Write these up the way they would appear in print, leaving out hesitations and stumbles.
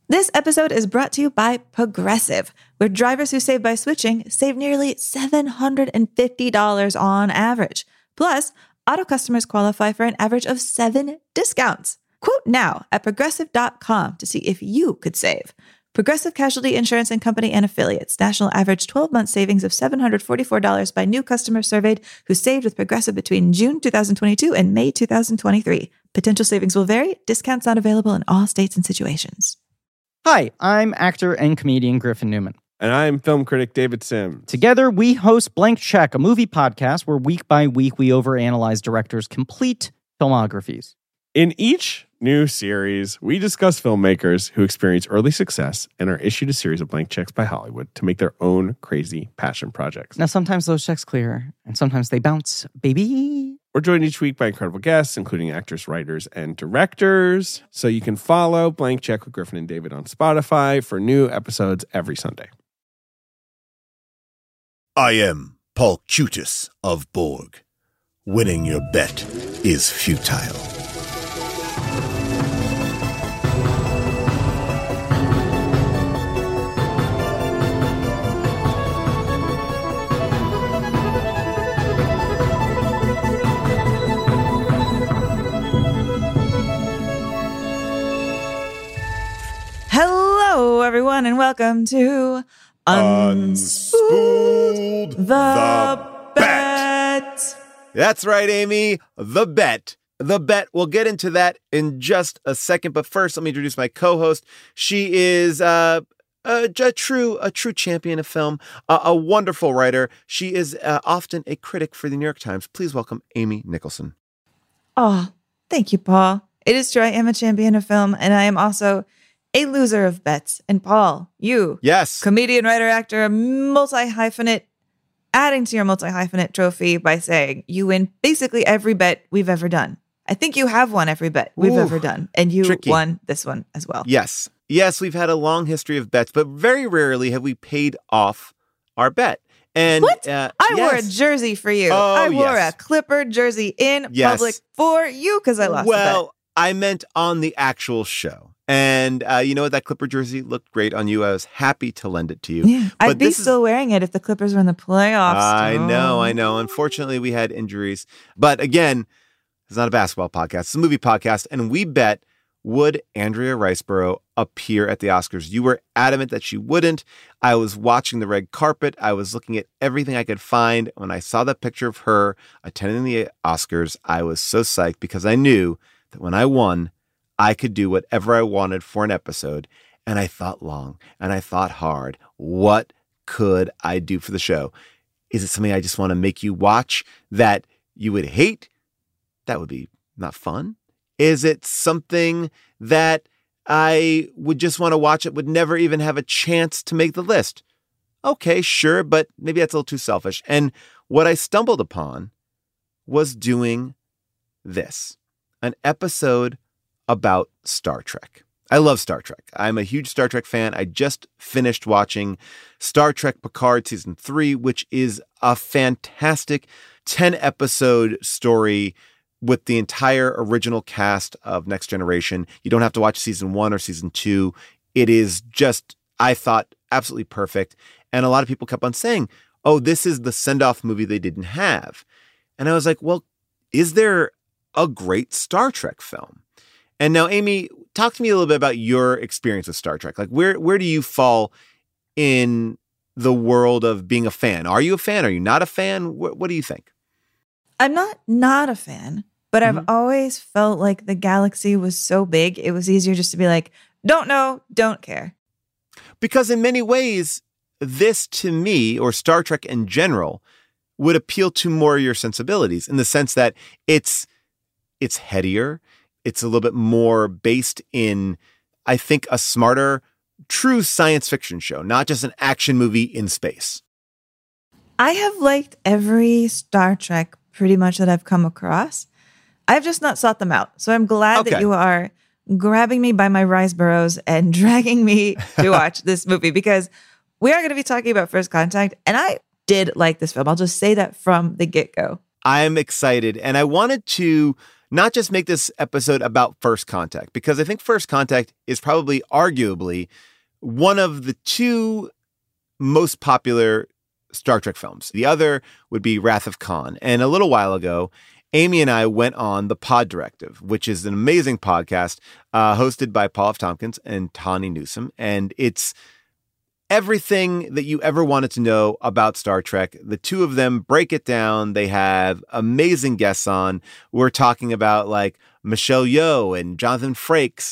This episode is brought to you by Progressive, where drivers who save by switching save nearly $750 on average. Plus, auto customers qualify for an average of 7 discounts. Quote now at Progressive.com to see if you could save. Progressive Casualty Insurance and Company and Affiliates. National average 12-month savings of $744 by new customers surveyed who saved with Progressive between June 2022 and May 2023. Potential savings will vary. Discounts not available in all states and situations. Hi, I'm actor and comedian Griffin Newman. And I'm film critic David Sims. Together, we host Blank Check, a movie podcast where week by week we overanalyze directors' complete filmographies. In each new series, we discuss filmmakers who experience early success and are issued a series of blank checks by Hollywood to make their own crazy passion projects. Now, sometimes those checks clear, and sometimes they bounce, baby. We're joined each week by incredible guests, including actors, writers, and directors. So you can follow Blank Check with Griffin and David on Spotify for new episodes every Sunday. I am Paul Cutis of Borg. Winning your bet is futile. Hello, everyone, and welcome to Unspooled the Bet. That's right, Amy. The Bet. The Bet. We'll get into that in just a second. But first, let me introduce my co-host. She is a true champion of film, a wonderful writer. She is often a critic for the New York Times. Please welcome Amy Nicholson. Oh, thank you, Paul. It is true. I am a champion of film, and I am also a loser of bets. And Paul, you, yes, comedian, writer, actor, multi-hyphenate, adding to your multi-hyphenate trophy by saying you win basically every bet we've ever done. I think you have won every bet we've ever done, and you won this one as well. Yes, we've had a long history of bets, but very rarely have we paid off our bet. And what? I wore a jersey for you. Oh, I wore a Clipper jersey in public for you because I lost the bet. Well, I meant on the actual show. And you know what? That Clipper jersey looked great on you. I was happy to lend it to you. Yeah, I'd be still wearing it if the Clippers were in the playoffs. I know. Unfortunately, we had injuries. But again, it's not a basketball podcast. It's a movie podcast. And we bet, would Andrea Riseborough appear at the Oscars? You were adamant that she wouldn't. I was watching the red carpet. I was looking at everything I could find. When I saw that picture of her attending the Oscars, I was so psyched because I knew that when I won, I could do whatever I wanted for an episode. And I thought long and I thought hard. What could I do for the show? Is it something I just want to make you watch that you would hate? That would be not fun. Is it something that I would just want to watch? It would never even have a chance to make the list. Okay, sure, but maybe that's a little too selfish. And what I stumbled upon was doing this, an episode about Star Trek. I love Star Trek. I'm a huge Star Trek fan. I just finished watching Star Trek Picard Season 3, which is a fantastic 10-episode story with the entire original cast of Next Generation. You don't have to watch Season 1 or Season 2. It is just, I thought, absolutely perfect. And a lot of people kept on saying, oh, this is the send-off movie they didn't have. And I was like, well, is there a great Star Trek film? And now, Amy, talk to me a little bit about your experience with Star Trek. Like, where do you fall in the world of being a fan? Are you a fan? Are you not a fan? What do you think? I'm not a fan, but I've always felt like the galaxy was so big, it was easier just to be like, don't know, don't care. Because in many ways, this to me, or Star Trek in general, would appeal to more of your sensibilities in the sense that it's headier. It's a little bit more based in, I think, a smarter, true science fiction show, not just an action movie in space. I have liked every Star Trek pretty much that I've come across. I've just not sought them out. So I'm glad that you are grabbing me by my Riseboroughs and dragging me to watch this movie, because we are going to be talking about First Contact, and I did like this film. I'll just say that from the get-go. I'm excited, and I wanted to not just make this episode about First Contact, because I think First Contact is probably arguably one of the two most popular Star Trek films. The other would be Wrath of Khan. And a little while ago, Amy and I went on The Pod Directive, which is an amazing podcast hosted by Paul F. Tompkins and Tawny Newsome. And it's everything that you ever wanted to know about Star Trek. The two of them break it down. They have amazing guests on. We're talking about like Michelle Yeoh and Jonathan Frakes,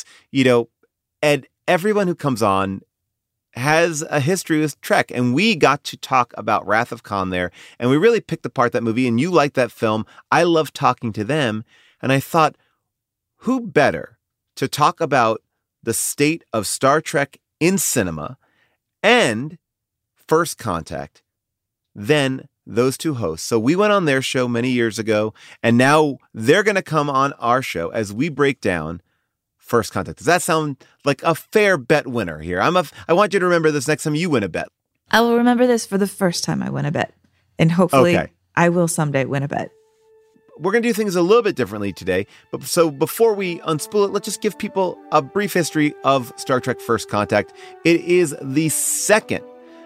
and everyone who comes on has a history with Trek. And we got to talk about Wrath of Khan there. And we really picked apart that movie. And you liked that film. I love talking to them. And I thought, who better to talk about the state of Star Trek in cinema and First Contact than those two hosts? So we went on their show many years ago, and now they're going to come on our show as we break down First Contact. Does that sound like a fair bet winner here? I want you to remember this next time you win a bet. I will remember this for the first time I win a bet. And hopefully I will someday win a bet. We're going to do things a little bit differently today. But so before we unspool it, let's just give people a brief history of Star Trek First Contact. It is the second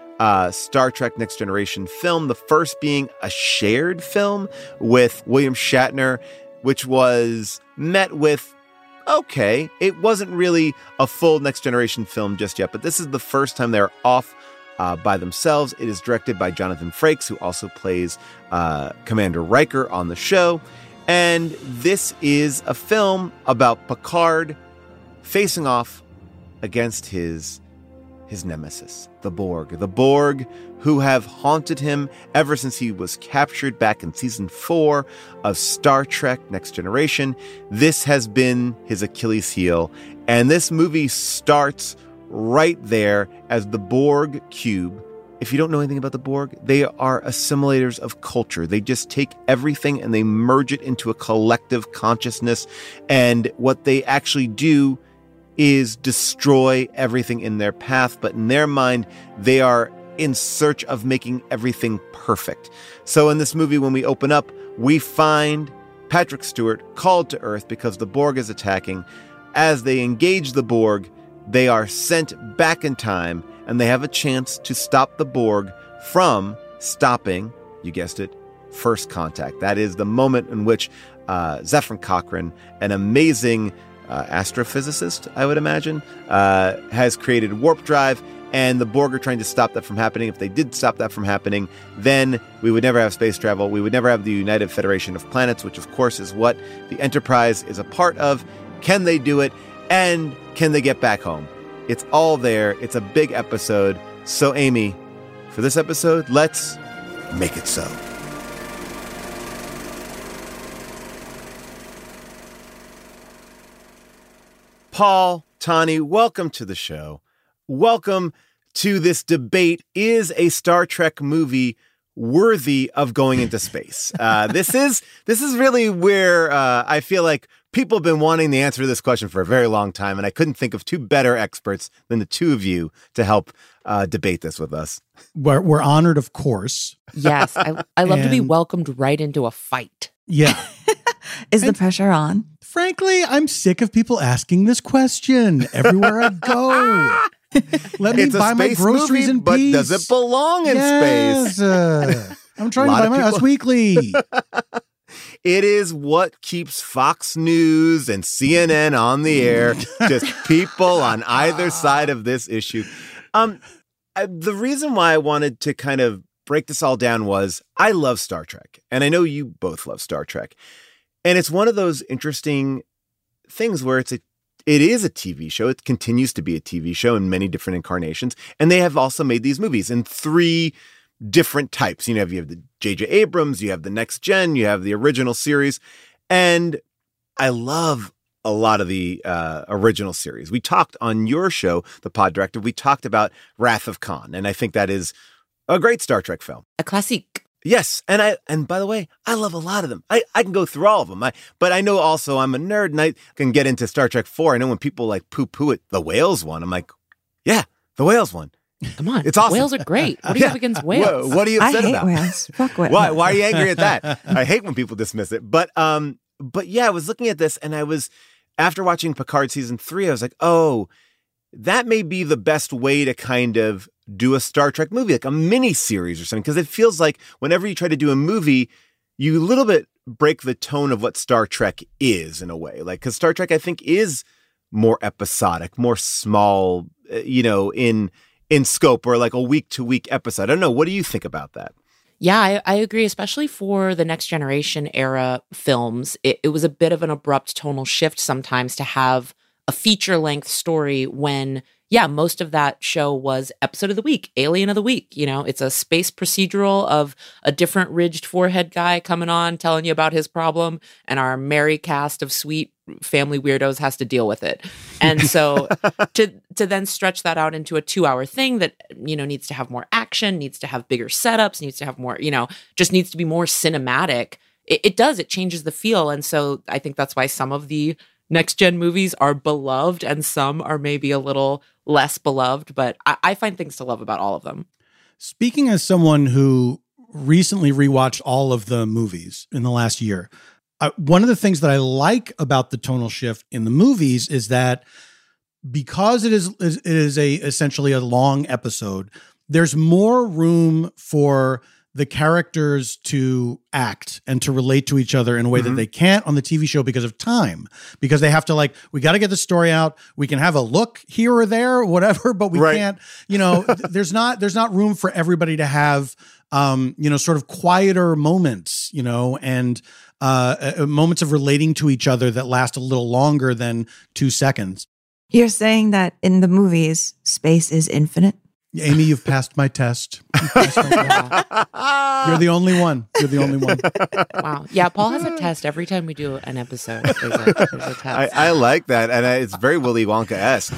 Star Trek Next Generation film, the first being a shared film with William Shatner, which was met with, okay, it wasn't really a full Next Generation film just yet, but this is the first time they're off by themselves. It is directed by Jonathan Frakes, who also plays Commander Riker on the show. And this is a film about Picard facing off against his nemesis, the Borg. The Borg, who have haunted him ever since he was captured back in season 4 of Star Trek Next Generation. This has been his Achilles heel. And this movie starts right there as the Borg cube. If you don't know anything about the Borg, they are assimilators of culture. They just take everything and they merge it into a collective consciousness. And what they actually do is destroy everything in their path. But in their mind, they are in search of making everything perfect. So in this movie, when we open up, we find Patrick Stewart called to Earth because the Borg is attacking. As they engage the Borg, they are sent back in time, and they have a chance to stop the Borg from stopping, you guessed it, First Contact. That is the moment in which Zefram Cochrane, an amazing astrophysicist, I would imagine, has created warp drive, and the Borg are trying to stop that from happening. If they did stop that from happening, then we would never have space travel. We would never have the United Federation of Planets, which of course is what the Enterprise is a part of. Can they do it? And can they get back home? It's all there. It's a big episode. So Amy, for this episode, let's Make it so. Paul, Tawny, welcome to the show. Welcome to this debate. Is a Star Trek movie worthy of going into space? This is really where I feel like people have been wanting the answer to this question for a very long time, and I couldn't think of two better experts than the two of you to help debate this with us. We're honored, of course. Yes, I love to be welcomed right into a fight. Yeah. Is the pressure on? Frankly, I'm sick of people asking this question everywhere I go. Let me buy my groceries in but peace. does it belong in space? I'm trying to buy my Us Weekly. It is what keeps Fox News and CNN on the air. Just people on either side of this issue. The reason why I wanted to kind of break this all down was I love Star Trek. And I know you both love Star Trek. And it's one of those interesting things where it is a TV show. It continues to be a TV show in many different incarnations. And they have also made these movies in 3 different types. You have the J.J. Abrams, you have the Next Gen, you have the original series. And I love a lot of the original series. We talked on your show, The Pod Directive, we talked about Wrath of Khan. And I think that is a great Star Trek film. A classique. Yes. And by the way, I love a lot of them. I can go through all of them. But I know also I'm a nerd and I can get into Star Trek 4. I know when people like poo-poo it, the whales one, I'm like, yeah, the whales one. Come on. It's awesome. Whales are great. What do you have against whales? What are you upset I hate about? whales. Fuck whales. Why are you angry at that? I hate when people dismiss it. But But yeah, I was looking at this and after watching Picard season 3, I was like, oh, that may be the best way to kind of do a Star Trek movie, like a mini series or something. Because it feels like whenever you try to do a movie, you a little bit break the tone of what Star Trek is in a way. Like, because Star Trek, I think, is more episodic, more small, in scope, or like a week-to-week episode. I don't know. What do you think about that? Yeah, I agree, especially for the Next Generation era films. It was a bit of an abrupt tonal shift sometimes to have a feature-length story when, most of that show was episode of the week, alien of the week. It's a space procedural of a different ridged forehead guy coming on, telling you about his problem, and our merry cast of sweet family weirdos has to deal with it. And so to then stretch that out into a 2-hour thing that, needs to have more action, needs to have bigger setups, needs to have more, just needs to be more cinematic. It changes the feel. And so I think that's why some of the next gen movies are beloved and some are maybe a little less beloved, but I find things to love about all of them. Speaking as someone who recently rewatched all of the movies in the last year, one of the things that I like about the tonal shift in the movies is that because it is essentially a long episode, there's more room for the characters to act and to relate to each other in a way that they can't on the TV show because of time, because they have to we got to get the story out. We can have a look here or there or whatever, but we can't, there's not room for everybody to have, sort of quieter moments, and moments of relating to each other that last a little longer than 2 seconds. You're saying that in the movies, space is infinite? Amy, you've passed my test. You're the only one. You're the only one. Wow. Yeah, Paul has a test every time we do an episode. There's a test. I like that. And it's very Willy Wonka-esque.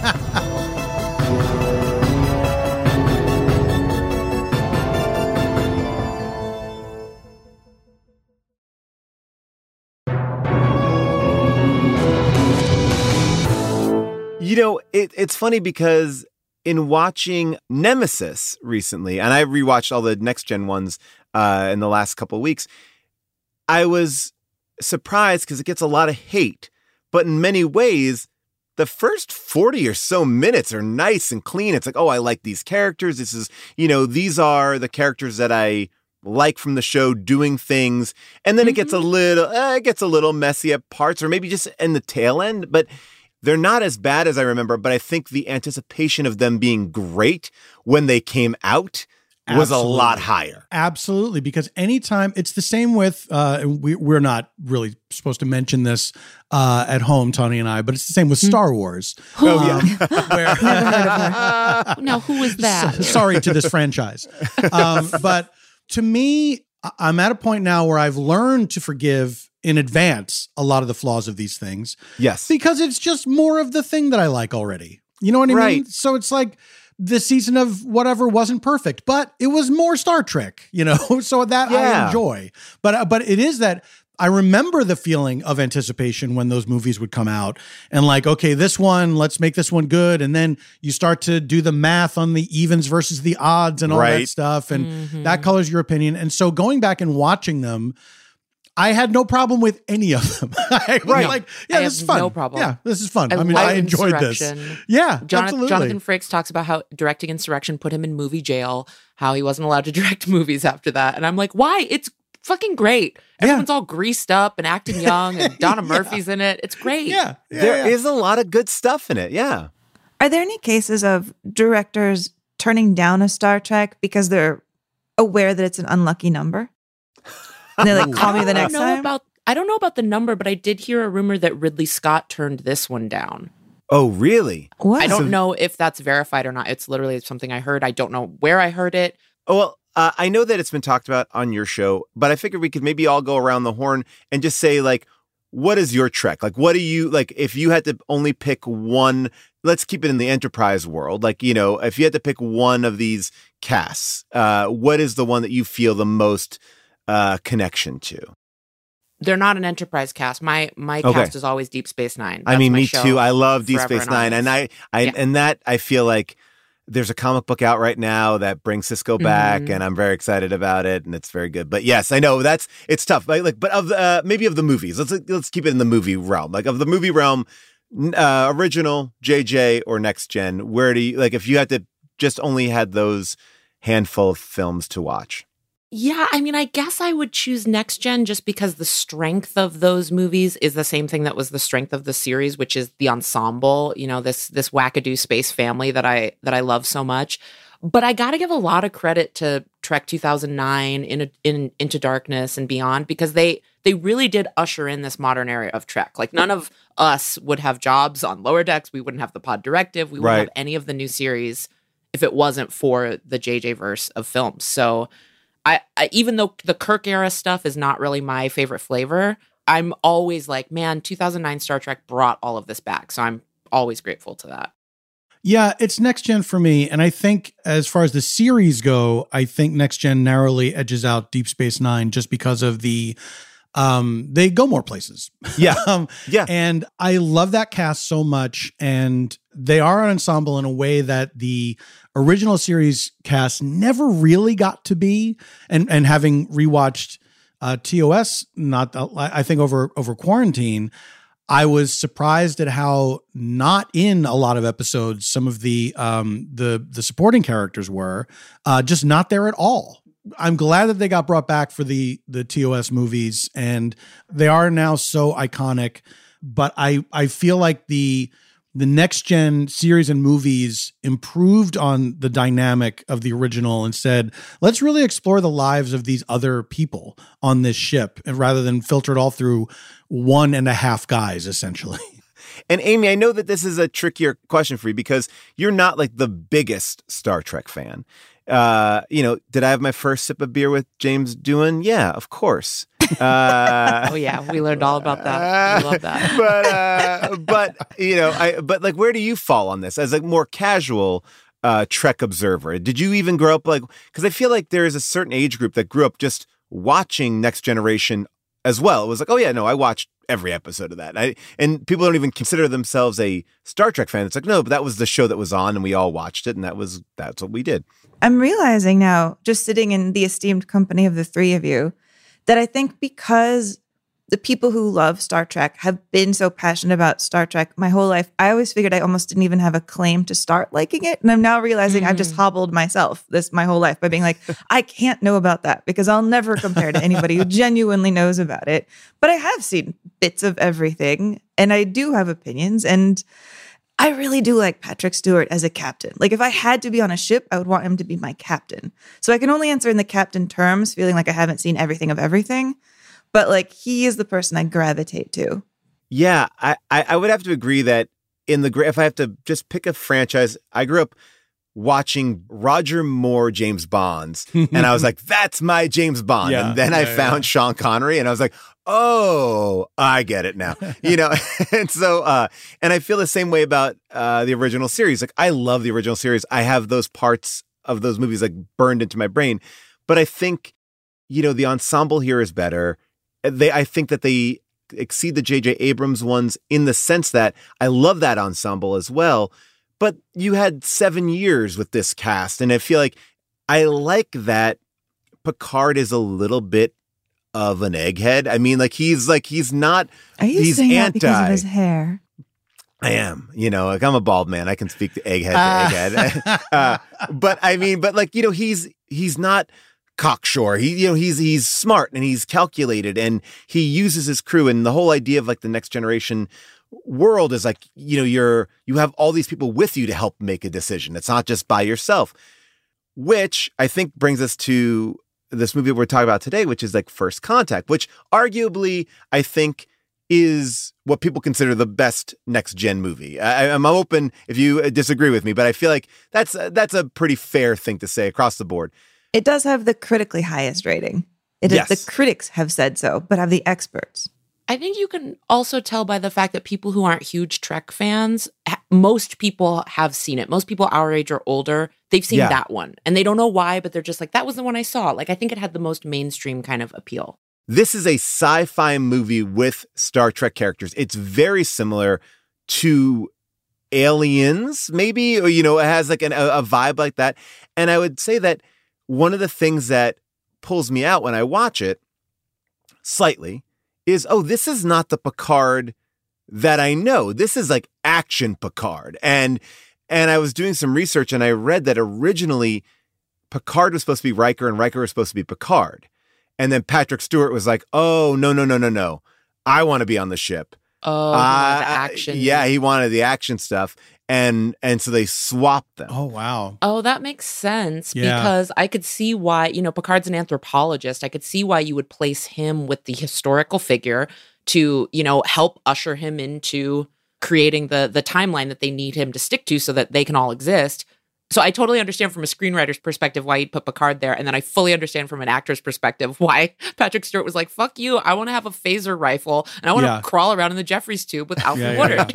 It's funny because in watching Nemesis recently, and I rewatched all the next gen ones in the last couple of weeks, I was surprised because it gets a lot of hate. But in many ways, the first 40 or so minutes are nice and clean. It's like, oh, I like these characters. This is, these are the characters that I like from the show doing things. And then it gets a little messy at parts, or maybe just in the tail end. But they're not as bad as I remember, but I think the anticipation of them being great when they came out was a lot higher. Absolutely, because anytime, it's the same with, we're not really supposed to mention this at home, Tony and I, but it's the same with Star Wars. Never heard of her. No, who was that? Sorry to this franchise. But to me, I'm at a point now where I've learned to forgive in advance a lot of the flaws of these things. Yes. Because it's just more of the thing that I like already. You know what I mean? So it's like the season of whatever wasn't perfect, but it was more Star Trek, so that I enjoy. But it is that I remember the feeling of anticipation when those movies would come out and okay, this one, let's make this one good. And then you start to do the math on the evens versus the odds and all that stuff. And that colors your opinion. And so going back and watching them, I had no problem with any of them. This is fun. No problem. Yeah, this is fun. I enjoyed this. Yeah, absolutely. Jonathan Frakes talks about how directing Insurrection put him in movie jail, how he wasn't allowed to direct movies after that. And I'm like, why? It's fucking great. Everyone's all greased up and acting young, and Donna Murphy's in it. It's great. There is a lot of good stuff in it. Yeah. Are there any cases of directors turning down a Star Trek because they're aware that it's an unlucky number? And they call me the next time? I don't know about the number, but I did hear a rumor that Ridley Scott turned this one down. Oh, really? What? I don't know if that's verified or not. It's literally something I heard. I don't know where I heard it. Oh, well, I know that it's been talked about on your show, but I figured we could maybe all go around the horn and just say, what is your Trek? What do you, if you had to only pick one, let's keep it in the Enterprise world. If you had to pick one of these casts, what is the one that you feel the most connection to? They're not an Enterprise cast. My cast is always Deep Space Nine. That's me too. I love Deep Space Nine, and I feel like There's a comic book out right now that brings Cisco back, and I'm very excited about it, and it's very good. But yes, I know it's tough. But of maybe of the movies, let's keep it in the movie realm. Like of the movie realm, original, JJ, or next gen. Where do you like if you had to just only had those handful of films to watch? Yeah, I mean, I guess I would choose Next Gen just because the strength of those movies is the same thing that was the strength of the series, which is the ensemble, this wackadoo space family that I love so much. But I got to give a lot of credit to Trek 2009, Into Darkness and beyond, because they really did usher in this modern era of Trek. Like none of us would have jobs on Lower Decks. We wouldn't have the Pod Directive. We wouldn't have any of the new series if it wasn't for the JJ verse of films. So I even though the Kirk era stuff is not really my favorite flavor, I'm always like, man, 2009 Star Trek brought all of this back. So I'm always grateful to that. Yeah, it's Next Gen for me. And I think as far as the series go, I think Next Gen narrowly edges out Deep Space Nine just because of they go more places. Yeah. Yeah. And I love that cast so much. And they are an ensemble in a way that the original series cast never really got to be. And having rewatched TOS, I think over quarantine, I was surprised at how not in a lot of episodes some of the supporting characters were, just not there at all. I'm glad that they got brought back for the TOS movies, and they are now so iconic. But I feel like the Next Gen series and movies improved on the dynamic of the original and said, let's really explore the lives of these other people on this ship, and rather than filter it all through 1.5 guys, essentially. And Amy, I know that this is a trickier question for you because you're not like the biggest Star Trek fan. Did I have my first sip of beer with James Doohan? Yeah, of course. Oh yeah, we learned all about that. We love that. But like, where do you fall on this as a more casual Trek observer? Did you even grow up because I feel like there is a certain age group that grew up just watching Next Generation as well. It was like, oh yeah, no, I watched every episode of that. And people don't even consider themselves a Star Trek fan. It's like, no, but that was the show that was on and we all watched it. And that's what we did. I'm realizing now, just sitting in the esteemed company of the three of you, that I think because the people who love Star Trek have been so passionate about Star Trek my whole life, I always figured I almost didn't even have a claim to start liking it. And I'm now realizing I've just hobbled myself my whole life by being like, I can't know about that because I'll never compare to anybody who genuinely knows about it. But I have seen bits of everything and I do have opinions. And I really do like Patrick Stewart as a captain. Like if I had to be on a ship, I would want him to be my captain. So I can only answer in the captain terms, feeling like I haven't seen everything of everything. But like he is the person I gravitate to. Yeah, I would have to agree that if I have to just pick a franchise, I grew up watching Roger Moore James Bonds, and I was like, that's my James Bond. And then I found Sean Connery, and I was like, oh, I get it now. And so, and I feel the same way about the original series. Like, I love the original series. I have those parts of those movies like burned into my brain. But I think, the ensemble here is better. I think that they exceed the J.J. Abrams ones in the sense that I love that ensemble as well. But you had 7 years with this cast, and I feel like I like that Picard is a little bit of an egghead. I mean, he's not. Are you he's saying anti. that because of his hair? I am, I'm a bald man. I can speak to egghead to egghead. But he's not cocksure. He's smart and he's calculated and he uses his crew. And the whole idea of the Next Generation world is you have all these people with you to help make a decision. It's not just by yourself, which I think brings us to this movie we're talking about today, which is First Contact, which arguably I think is what people consider the best next gen movie. I'm open if you disagree with me, but I feel like that's a pretty fair thing to say across the board. It does have the critically highest rating. Yes. The critics have said so, but have the experts. I think you can also tell by the fact that people who aren't huge Trek fans, most people have seen it. Most people our age or older, they've seen that one. And they don't know why, but they're just like, that was the one I saw. I think it had the most mainstream kind of appeal. This is a sci-fi movie with Star Trek characters. It's very similar to Aliens, maybe, or, you know, it has like a vibe like that. And I would say that one of the things that pulls me out when I watch it slightly is, oh, this is not the Picard that I know. This is like action Picard. And I was doing some research and I read that originally Picard was supposed to be Riker and Riker was supposed to be Picard. And then Patrick Stewart was like, oh, no. I want to be on the ship. Oh, the action. Yeah, he wanted the action stuff. And so they swapped them. Oh, wow. Oh, that makes sense Yeah. because I could see why, you know, Picard's an anthropologist. I could see why you would place him with the historical figure to, you know, help usher him into creating the timeline that they need him to stick to so that they can all exist. So I totally understand from a screenwriter's perspective why you'd put Picard there. And then I fully understand from an actor's perspective why Patrick Stewart was like, fuck you. I want to have a phaser rifle and I want to crawl around in the Jeffries tube with Alfred Woodard.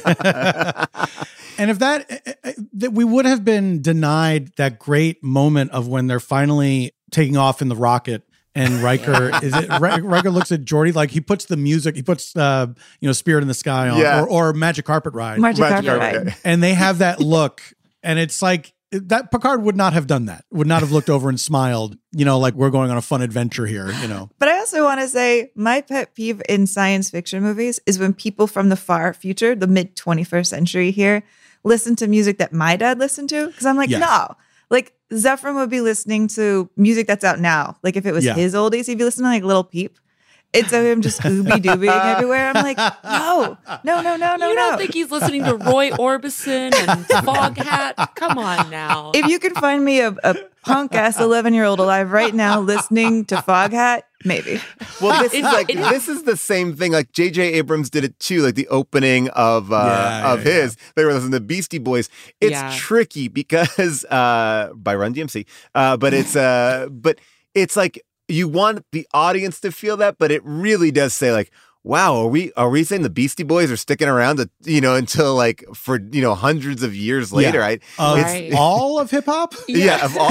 And if that we would have been denied that great moment of when they're finally taking off in the rocket and Riker Riker looks at Geordi like he puts the music, he puts Spirit in the Sky on or Magic Carpet Ride. Magic Carpet Ride. And they have that look and it's like that Picard would not have done that. Would not have looked over and smiled, like we're going on a fun adventure here, But I also want to say my pet peeve in science fiction movies is when people from the far future, the mid 21st century here, listen to music that my dad listened to. Because I'm like, no. Like Zephyrin would be listening to music that's out now. Like if it was his oldies, he'd be listening to like Lil Peep. It's him just ooby-doobying everywhere. I'm like, no. You don't think he's listening to Roy Orbison and Foghat? Come on now. If you could find me a punk-ass 11-year-old alive right now listening to Foghat, maybe. Well, this is the same thing. Like J.J. Abrams did it too. Like the opening of his, they were listening to Beastie Boys. It's tricky because by Run DMC, but it's like you want the audience to feel that, but it really does say like, wow, are we saying the Beastie Boys are sticking around until like for hundreds of years later? Yeah. It's all of hip hop. Yeah, of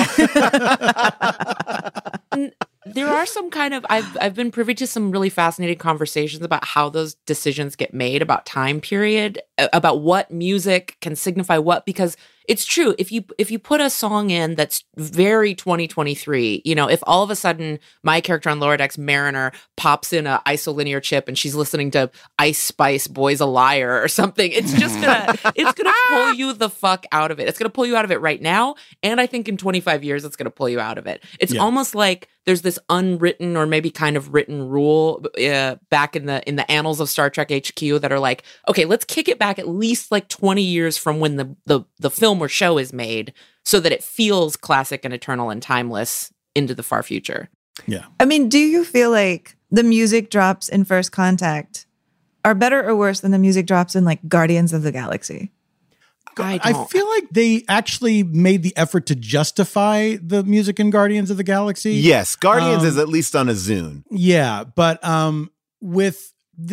all. There are some kind of I've been privy to some really fascinating conversations about how those decisions get made, about time period, about what music can signify what, because it's true. If you put a song in that's very 2023, if all of a sudden my character on Lower Decks, Mariner, pops in a isolinear chip and she's listening to Ice Spice, Boy's a Liar or something, it's gonna pull you the fuck out of it. It's gonna pull you out of it right now, and I think in 25 years it's gonna pull you out of it. It's almost like there's this unwritten or maybe kind of written rule back in the annals of Star Trek HQ that are like, okay, let's kick it back at least like 20 years from when the film or show is made so that it feels classic and eternal and timeless into the far future. Yeah. I mean, do you feel like the music drops in First Contact are better or worse than the music drops in like Guardians of the Galaxy? I feel like they actually made the effort to justify the music in Guardians of the Galaxy. Yes, Guardians is at least on a Zune. Yeah, but with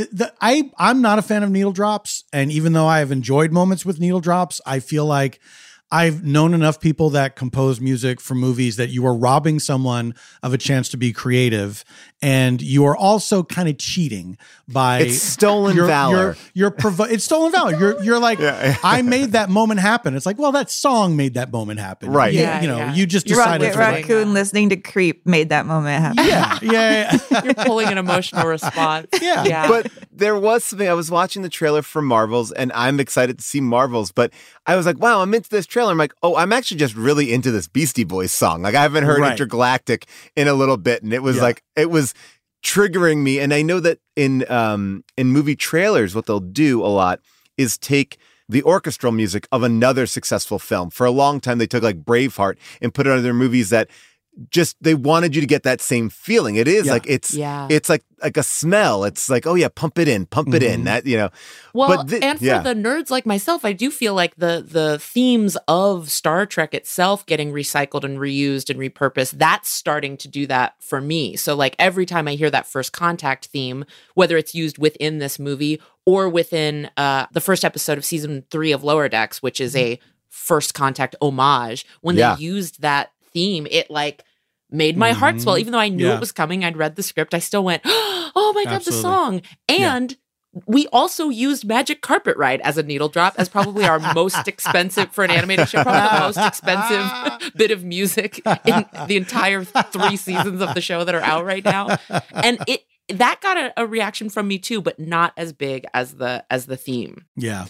I'm not a fan of needle drops, and even though I have enjoyed moments with needle drops, I feel like I've known enough people that compose music for movies that you are robbing someone of a chance to be creative, and you are also kind of cheating by it's stolen valor. It's stolen valor. You're like, I made that moment happen. It's like, well, that song made that moment happen, right? You just decided. Rocket Raccoon listening to Creep made that moment happen. Yeah. You're pulling an emotional response. Yeah. But there was something. I was watching the trailer for Marvels, and I'm excited to see Marvels, but I was like, wow, I'm into this trailer. I'm like, oh, I'm actually just really into this Beastie Boys song. Like I haven't heard Intergalactic in a little bit, and it was it was triggering me. And I know that in movie trailers, what they'll do a lot is take the orchestral music of another successful film. For a long time, they took like Braveheart and put it on their movies that just they wanted you to get that same feeling. It is like it's like a smell. It's like, oh yeah, pump it in, that Well, but and for the nerds like myself, I do feel like the themes of Star Trek itself getting recycled and reused and repurposed, that's starting to do that for me. So like every time I hear that First Contact theme, whether it's used within this movie or within the first episode of season 3 of Lower Decks, which is a First Contact homage, when they used that theme, it like made my heart swell. Even though I knew it was coming, I'd read the script, I still went, oh my God, the song. And we also used Magic Carpet Ride as a needle drop as probably our most expensive for an animated show, probably the most expensive bit of music in the entire 3 seasons of the show that are out right now. And that got a reaction from me too, but not as big as the theme. Yeah.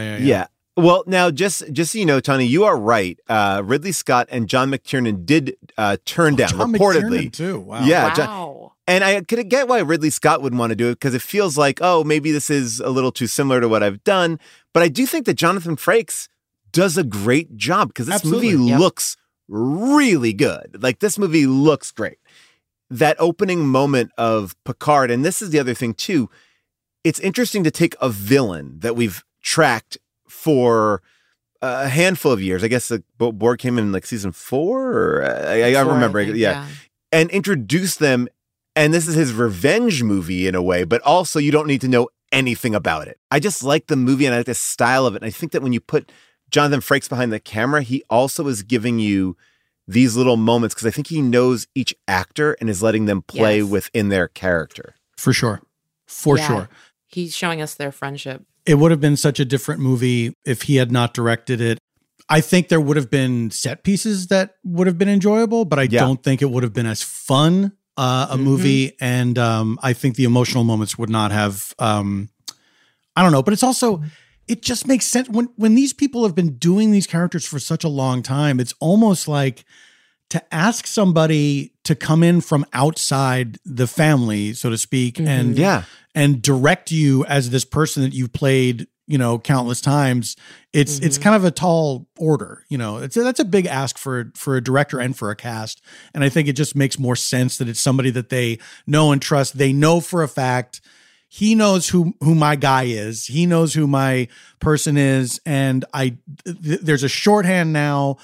Well, now, just so you know, Tony, you are right. Ridley Scott and John McTiernan did turn down, John reportedly. McTiernan too. Wow. Yeah. Wow. And I could get why Ridley Scott would want to do it, because it feels like, oh, maybe this is a little too similar to what I've done. But I do think that Jonathan Frakes does a great job, because this movie looks really good. Like, this movie looks great. That opening moment of Picard, and this is the other thing too, it's interesting to take a villain that we've tracked for a handful of years. I guess the Borg came in like season 4, or I remember. I think, yeah. And introduce them. And this is his revenge movie in a way, but also you don't need to know anything about it. I just like the movie and I like the style of it. And I think that when you put Jonathan Frakes behind the camera, he also is giving you these little moments, because I think he knows each actor and is letting them play within their character. For sure. For sure. He's showing us their friendship. It would have been such a different movie if he had not directed it. I think there would have been set pieces that would have been enjoyable, but I don't think it would have been as fun a movie. And I think the emotional moments would not have, I don't know, but it's also, it just makes sense. When these people have been doing these characters for such a long time, it's almost like to ask somebody to come in from outside the family, so to speak, and direct you as this person that you've played, countless times. It's kind of a tall order, that's a big ask for a director and for a cast. And I think it just makes more sense that it's somebody that they know and trust. They know for a fact, he knows who my guy is. He knows who my person is. And there's a shorthand now.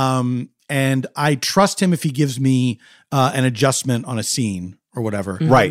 And I trust him if he gives me an adjustment on a scene or whatever. Right.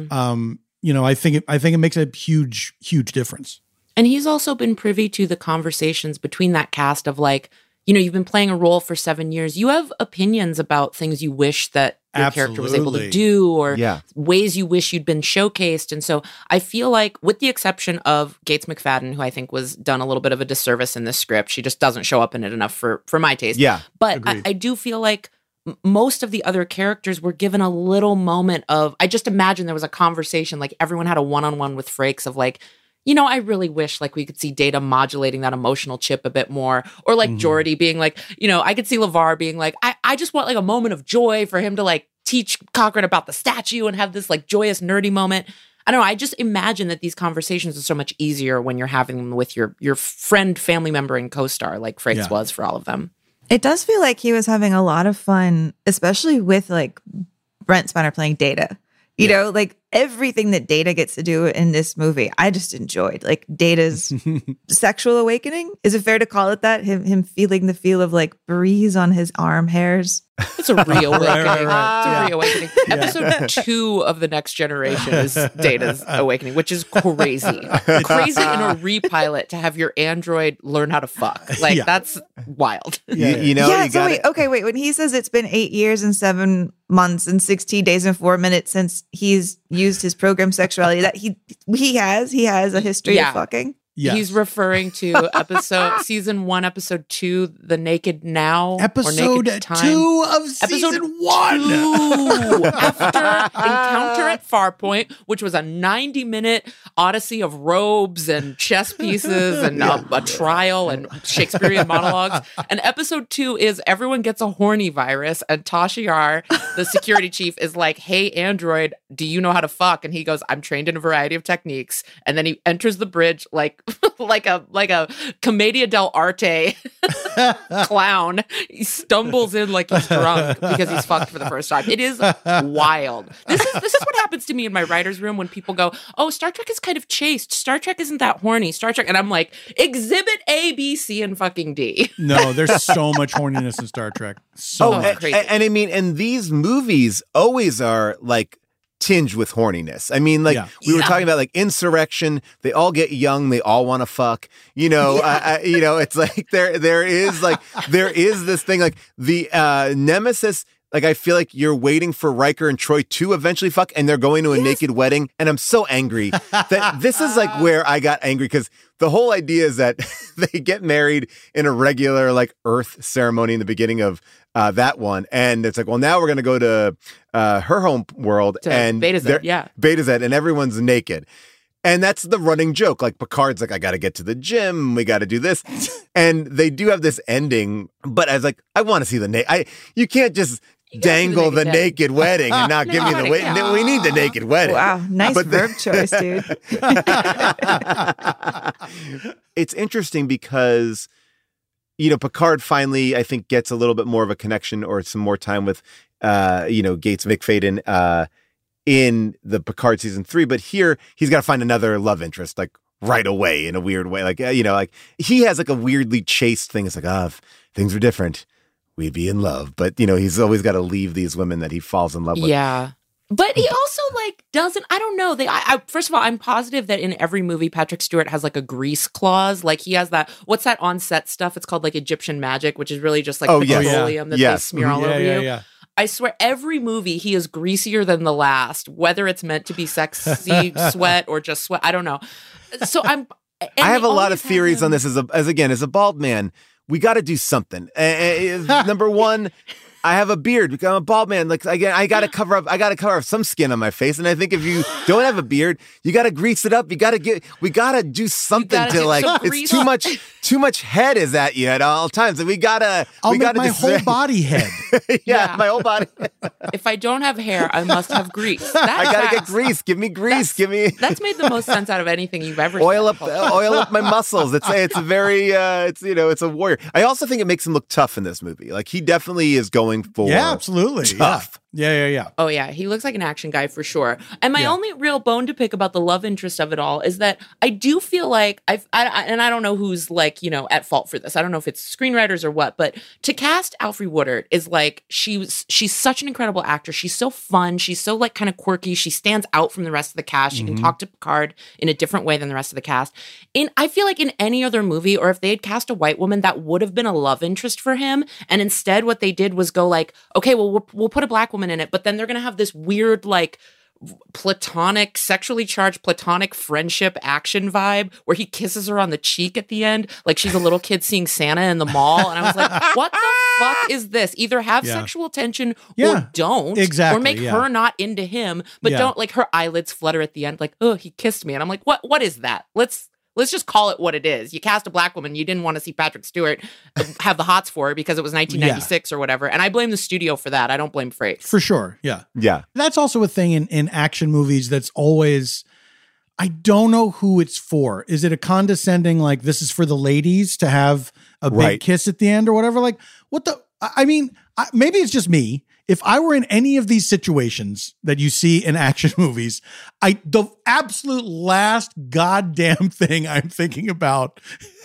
I think it makes a huge, huge difference. And he's also been privy to the conversations between that cast of like, you've been playing a role for 7 years. You have opinions about things you wish that your character was able to do, or ways you wish you'd been showcased. And so I feel like, with the exception of Gates McFadden, who I think was done a little bit of a disservice in this script, she just doesn't show up in it enough for my taste. Yeah. But I do feel like most of the other characters were given a little moment of, I just imagine there was a conversation, like everyone had a one-on-one with Frakes of like, I really wish like we could see Data modulating that emotional chip a bit more. Or like Geordi being like, I could see LeVar being like, I just want like a moment of joy for him to like teach Cochrane about the statue and have this like joyous, nerdy moment. I don't know. I just imagine that these conversations are so much easier when you're having them with your friend, family member, and co-star like Frakes was for all of them. It does feel like he was having a lot of fun, especially with like Brent Spiner playing Data. Like everything that Data gets to do in this movie, I just enjoyed. Like Data's sexual awakening. Is it fair to call it that? Him feeling the feel of like breeze on his arm hairs. It's a reawakening. It's a reawakening. Episode 2 of The Next Generation is Data's awakening, which is crazy. Crazy in a repilot to have your android learn how to fuck. Like, that's wild. Wait. When he says it's been 8 years and 7 months and 16 days and 4 minutes since he's used his program sexuality, that he has a history of fucking. Yes. He's referring to season 1, episode 2, The Naked Now. Episode 2 of season 1. After Encounter at Farpoint, which was a 90-minute odyssey of robes and chess pieces and a trial and Shakespearean monologues. And episode 2 is everyone gets a horny virus, and Tasha Yar, the security chief, is like, hey, android, do you know how to fuck? And he goes, I'm trained in a variety of techniques. And then he enters the bridge like a Commedia dell'arte clown. He stumbles in like he's drunk because he's fucked for the first time. It is wild. This is what happens to me in my writer's room when people go, oh, Star Trek is kind of chaste. Star Trek isn't that horny. Star Trek. And I'm like, exhibit A, B, C, and fucking D. No, there's so much horniness in Star Trek. So much. And I mean, and these movies always are like tinged with horniness. I mean, like we were talking about, like Insurrection. They all get young. They all want to fuck. It's like there is this thing like the Nemesis. Like, I feel like you're waiting for Riker and Troy to eventually fuck, and they're going to a naked wedding. And I'm so angry that this is like where I got angry, because the whole idea is that they get married in a regular like Earth ceremony in the beginning of that one. And it's like, well, now we're going to go to her home world and Beta Z, Beta Z, and everyone's naked. And that's the running joke. Like, Picard's like, I got to get to the gym. We got to do this. And they do have this ending. But I was like, I want to see the naked. You can't just dangle the naked wedding and not give me the wedding. We need the naked wedding. Wow. Nice verb choice, dude. It's interesting because, you know, Picard finally, I think, gets a little bit more of a connection or some more time with, Gates McFadden, in the Picard season 3, but here he's got to find another love interest like right away in a weird way. Like, like he has like a weirdly chaste thing. It's like, if things were different, we'd be in love. But, he's always got to leave these women that he falls in love with. Yeah. But he also doesn't, I don't know. First of all, I'm positive that in every movie, Patrick Stewart has like a grease clause. Like he has that, what's that on set stuff? It's called like Egyptian magic, which is really just like petroleum that they smear all over you. Yeah. I swear, every movie, he is greasier than the last, whether it's meant to be sexy sweat or just sweat. I don't know. So I have a lot of theories on this as a bald man. We got to do something. Number one, I have a beard because I'm a bald man. Like, again, I got to cover up some skin on my face. And I think if you don't have a beard, you got to grease it up. We got to do something to like, it's too much head is at you at all times. And I'll make my whole body head. yeah, my whole body. If I don't have hair, I must have grease. I got to get grease. Give me grease. That's made the most sense out of anything you've ever oil up my muscles. It's a very, it's a warrior. I also think it makes him look tough in this movie. Like, he definitely is going for absolutely tough. Yeah. Oh yeah, he looks like an action guy for sure. And my only real bone to pick about the love interest of it all is that I do feel like I don't know who's like, at fault for this. I don't know if it's screenwriters or what, but to cast Alfre Woodard is like, she's such an incredible actor. She's so fun. She's so like kind of quirky. She stands out from the rest of the cast. She can talk to Picard in a different way than the rest of the cast. I feel like in any other movie, or if they had cast a white woman, that would have been a love interest for him. And instead what they did was go like, okay, well, we'll put a black woman in it, but then they're going to have this weird, like, sexually charged platonic friendship action vibe where he kisses her on the cheek at the end, like she's a little kid seeing Santa in the mall. And I was like, what the fuck is this? Either have sexual tension or don't. Exactly. Or make her not into him, but don't, like, her eyelids flutter at the end, like, oh, he kissed me. And I'm like, what is that? Let's just call it what it is. You cast a black woman. You didn't want to see Patrick Stewart have the hots for her because it was 1996 or whatever. And I blame the studio for that. I don't blame Frakes. For sure. Yeah. Yeah. That's also a thing in action movies that's always, I don't know who it's for. Is it a condescending, like, this is for the ladies to have a big kiss at the end or whatever? Like, maybe it's just me. If I were in any of these situations that you see in action movies, the absolute last goddamn thing I'm thinking about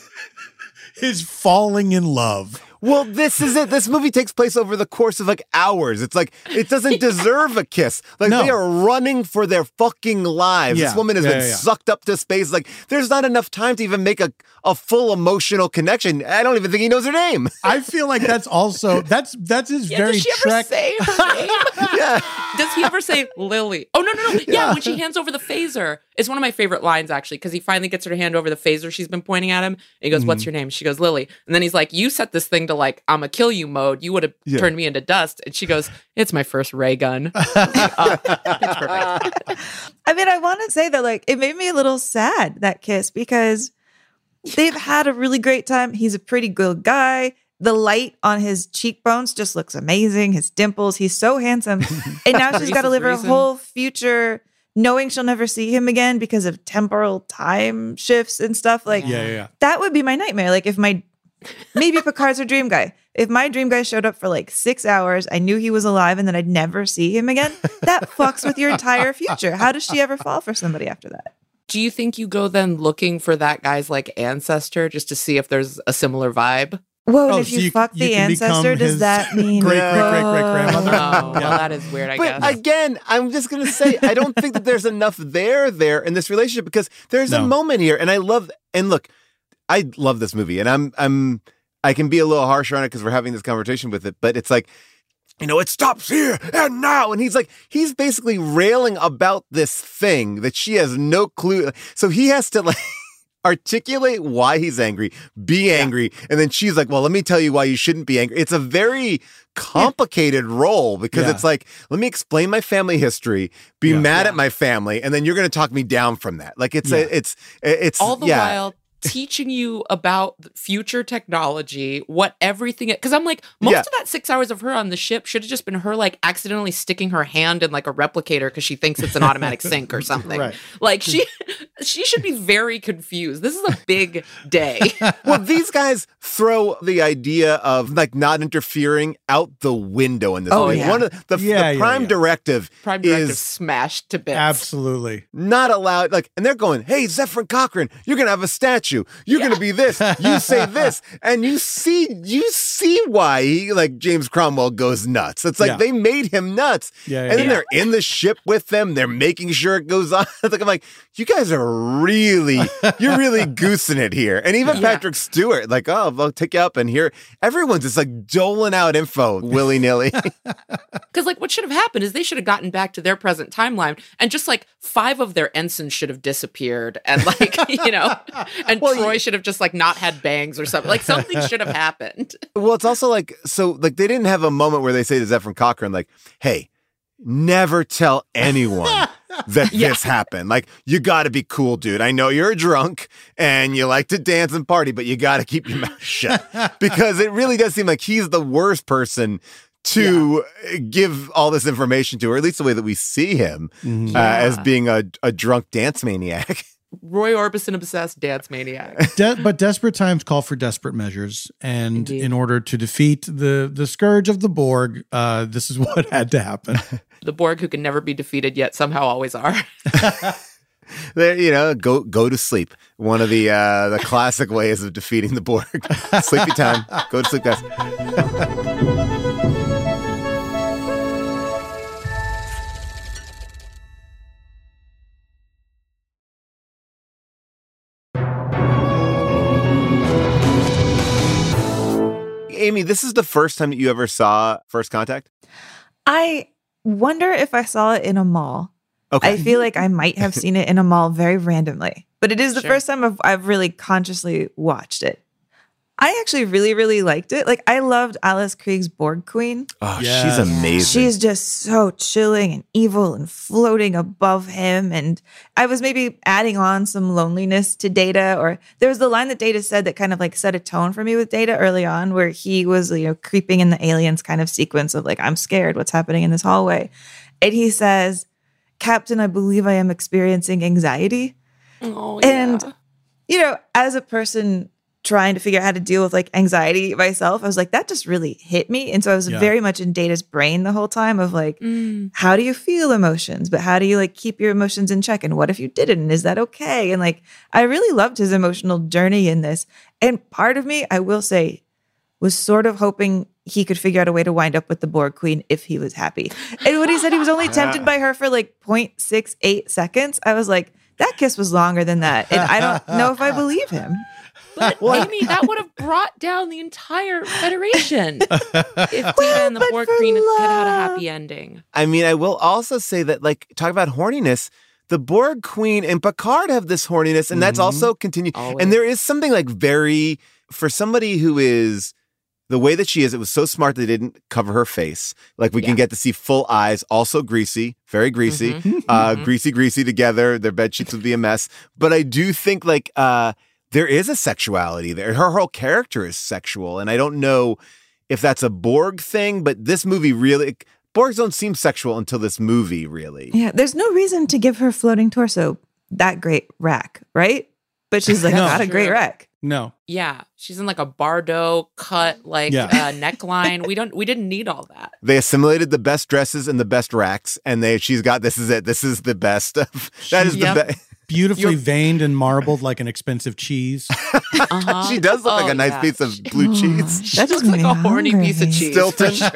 is falling in love. Well, this is it. This movie takes place over the course of like hours. It's like, it doesn't deserve a kiss. Like, they are running for their fucking lives. This woman has been sucked up to space. Like, there's not enough time to even make a full emotional connection. I don't even think he knows her name. I feel like that's also, that's his very does she ever say her name? Yeah. Does he ever say Lily? Oh, no. Yeah, when she hands over the phaser. It's one of my favorite lines, actually, because he finally gets her to hand over the phaser she's been pointing at him. And he goes, what's your name? She goes, Lily. And then he's like, you set this thing to like, I'm a kill you mode. You would have turned me into dust. And she goes, it's my first ray gun. It's perfect. I mean, I want to say that, like, it made me a little sad, that kiss, because they've had a really great time. He's a pretty good guy. The light on his cheekbones just looks amazing. His dimples, he's so handsome. And now she's got to live her whole future knowing she'll never see him again because of temporal time shifts and stuff. Like, that would be my nightmare. Like, if maybe Picard's her dream guy. If my dream guy showed up for like 6 hours, I knew he was alive, and then I'd never see him again, that fucks with your entire future. How does she ever fall for somebody after that? Do you think you go then looking for that guy's like ancestor just to see if there's a similar vibe? Whoa, and if you fuck the ancestor, does that mean great-great-great-grandmother? Oh, well, that is weird, I guess. But again, I'm just going to say, I don't think that there's enough there in this relationship, because there's a moment here, and look, I love this movie, and I can be a little harsher on it because we're having this conversation with it, but it's like, it stops here and now. And he's basically railing about this thing that she has no clue. So he has to articulate why he's angry, be angry. And then she's like, well, let me tell you why you shouldn't be angry. It's a very complicated role because it's like, let me explain my family history, be mad at my family, and then you're going to talk me down from that. Like it's all the while teaching you about future technology, what everything, because I'm like, most of that 6 hours of her on the ship should have just been her like accidentally sticking her hand in like a replicator because she thinks it's an automatic sink or something. Right. Like she should be very confused. This is a big day. Well, these guys throw the idea of like not interfering out the window in this movie. Yeah. One of the prime directive is smashed to bits. Absolutely. Not allowed. Like, and they're going, hey, Zefram Cochrane, you're going to have a statue. You're going to be this. You say this. And you see why he, like James Cromwell goes nuts. It's like they made him nuts. And then they're in the ship with them. They're making sure it goes on. I'm like, you guys are you're really goosing it here. And even Patrick Stewart, like, oh, I'll take you up and here. Everyone's just like doling out info willy-nilly. Because like what should have happened is they should have gotten back to their present timeline and just like 5 of their ensigns should have disappeared and like, and Troy should have just like not had bangs or something. Like something should have happened. Well, it's also like, so like they didn't have a moment where they say to Zefram Cochrane, like, hey, never tell anyone that this happened. Like, you got to be cool, dude. I know you're a drunk and you like to dance and party, but you got to keep your mouth shut. Because it really does seem like he's the worst person to give all this information to, or at least the way that we see him as being a drunk dance maniac. Roy Orbison obsessed dance maniac. But desperate times call for desperate measures. And in order to defeat the scourge of the Borg, this is what had to happen. The Borg who can never be defeated yet somehow always are. There, go to sleep. One of the classic ways of defeating the Borg. Sleepy time. Go to sleep, guys. Amy, this is the first time that you ever saw First Contact? I wonder if I saw it in a mall. Okay. I feel like I might have seen it in a mall very randomly, but it is the first time I've really consciously watched it. I actually really, really liked it. Like, I loved Alice Krieg's Borg Queen. Oh, she's amazing. She's just so chilling and evil and floating above him. And I was maybe adding on some loneliness to Data, or there was the line that Data said that kind of like set a tone for me with Data early on, where he was, creeping in the aliens kind of sequence of like, I'm scared, what's happening in this hallway? And he says, Captain, I believe I am experiencing anxiety. Oh, yeah. And, as a person trying to figure out how to deal with like anxiety myself, I was like, that just really hit me. And so I was very much in Data's brain the whole time of like, how do you feel emotions? But how do you like keep your emotions in check? And what if you didn't? And is that okay? And like, I really loved his emotional journey in this. And part of me, I will say, was sort of hoping he could figure out a way to wind up with the Borg Queen if he was happy. And when he said he was only tempted by her for like 0.68 seconds, I was like, that kiss was longer than that. And I don't know if I believe him. But Amy, that would have brought down the entire Federation if Data and the Borg Queen had had a happy ending. I mean, I will also say that, like, talk about horniness. The Borg Queen and Picard have this horniness, and that's also continued. Always. And there is something like for somebody who is the way that she is, it was so smart they didn't cover her face. Like, we can get to see full eyes, also greasy, very greasy, greasy together. Their bed sheets would be a mess. But I do think like, there is a sexuality there. Her whole character is sexual. And I don't know if that's a Borg thing, but this movie really, Borgs don't seem sexual until this movie, really. Yeah, there's no reason to give her floating torso that great rack, right? But she's like, not a great rack. No. Yeah, she's in like a Bardot cut, like neckline. We didn't need all that. They assimilated the best dresses and the best racks, and she's got, this is it. This is the best of, that is the best. Beautifully veined and marbled like an expensive cheese. She does look like a nice piece of blue cheese. That just looks like a horny piece of cheese. Stilton. For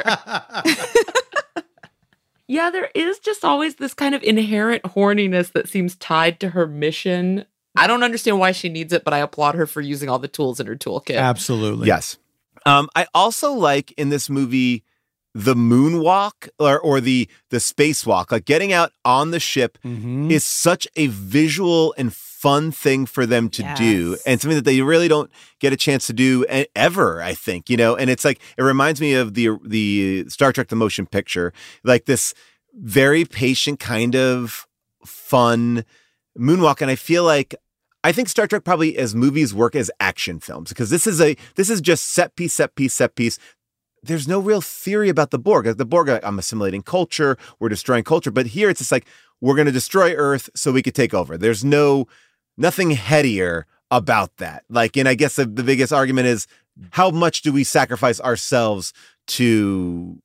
sure. Yeah, there is just always this kind of inherent horniness that seems tied to her mission. I don't understand why she needs it, but I applaud her for using all the tools in her toolkit. Absolutely. Yes. I also like in this movie the moonwalk or the spacewalk, like getting out on the ship is such a visual and fun thing for them to do, and something that they really don't get a chance to do ever, I think, and it's like, it reminds me of the Star Trek, the motion picture, like this very patient kind of fun moonwalk. And I think Star Trek probably as movies work as action films, because this is just set piece. There's no real theory about the Borg. The Borg are like, I'm assimilating culture, we're destroying culture. But here it's just like, we're going to destroy Earth so we could take over. There's nothing headier about that. Like, and I guess the biggest argument is, how much do we sacrifice ourselves to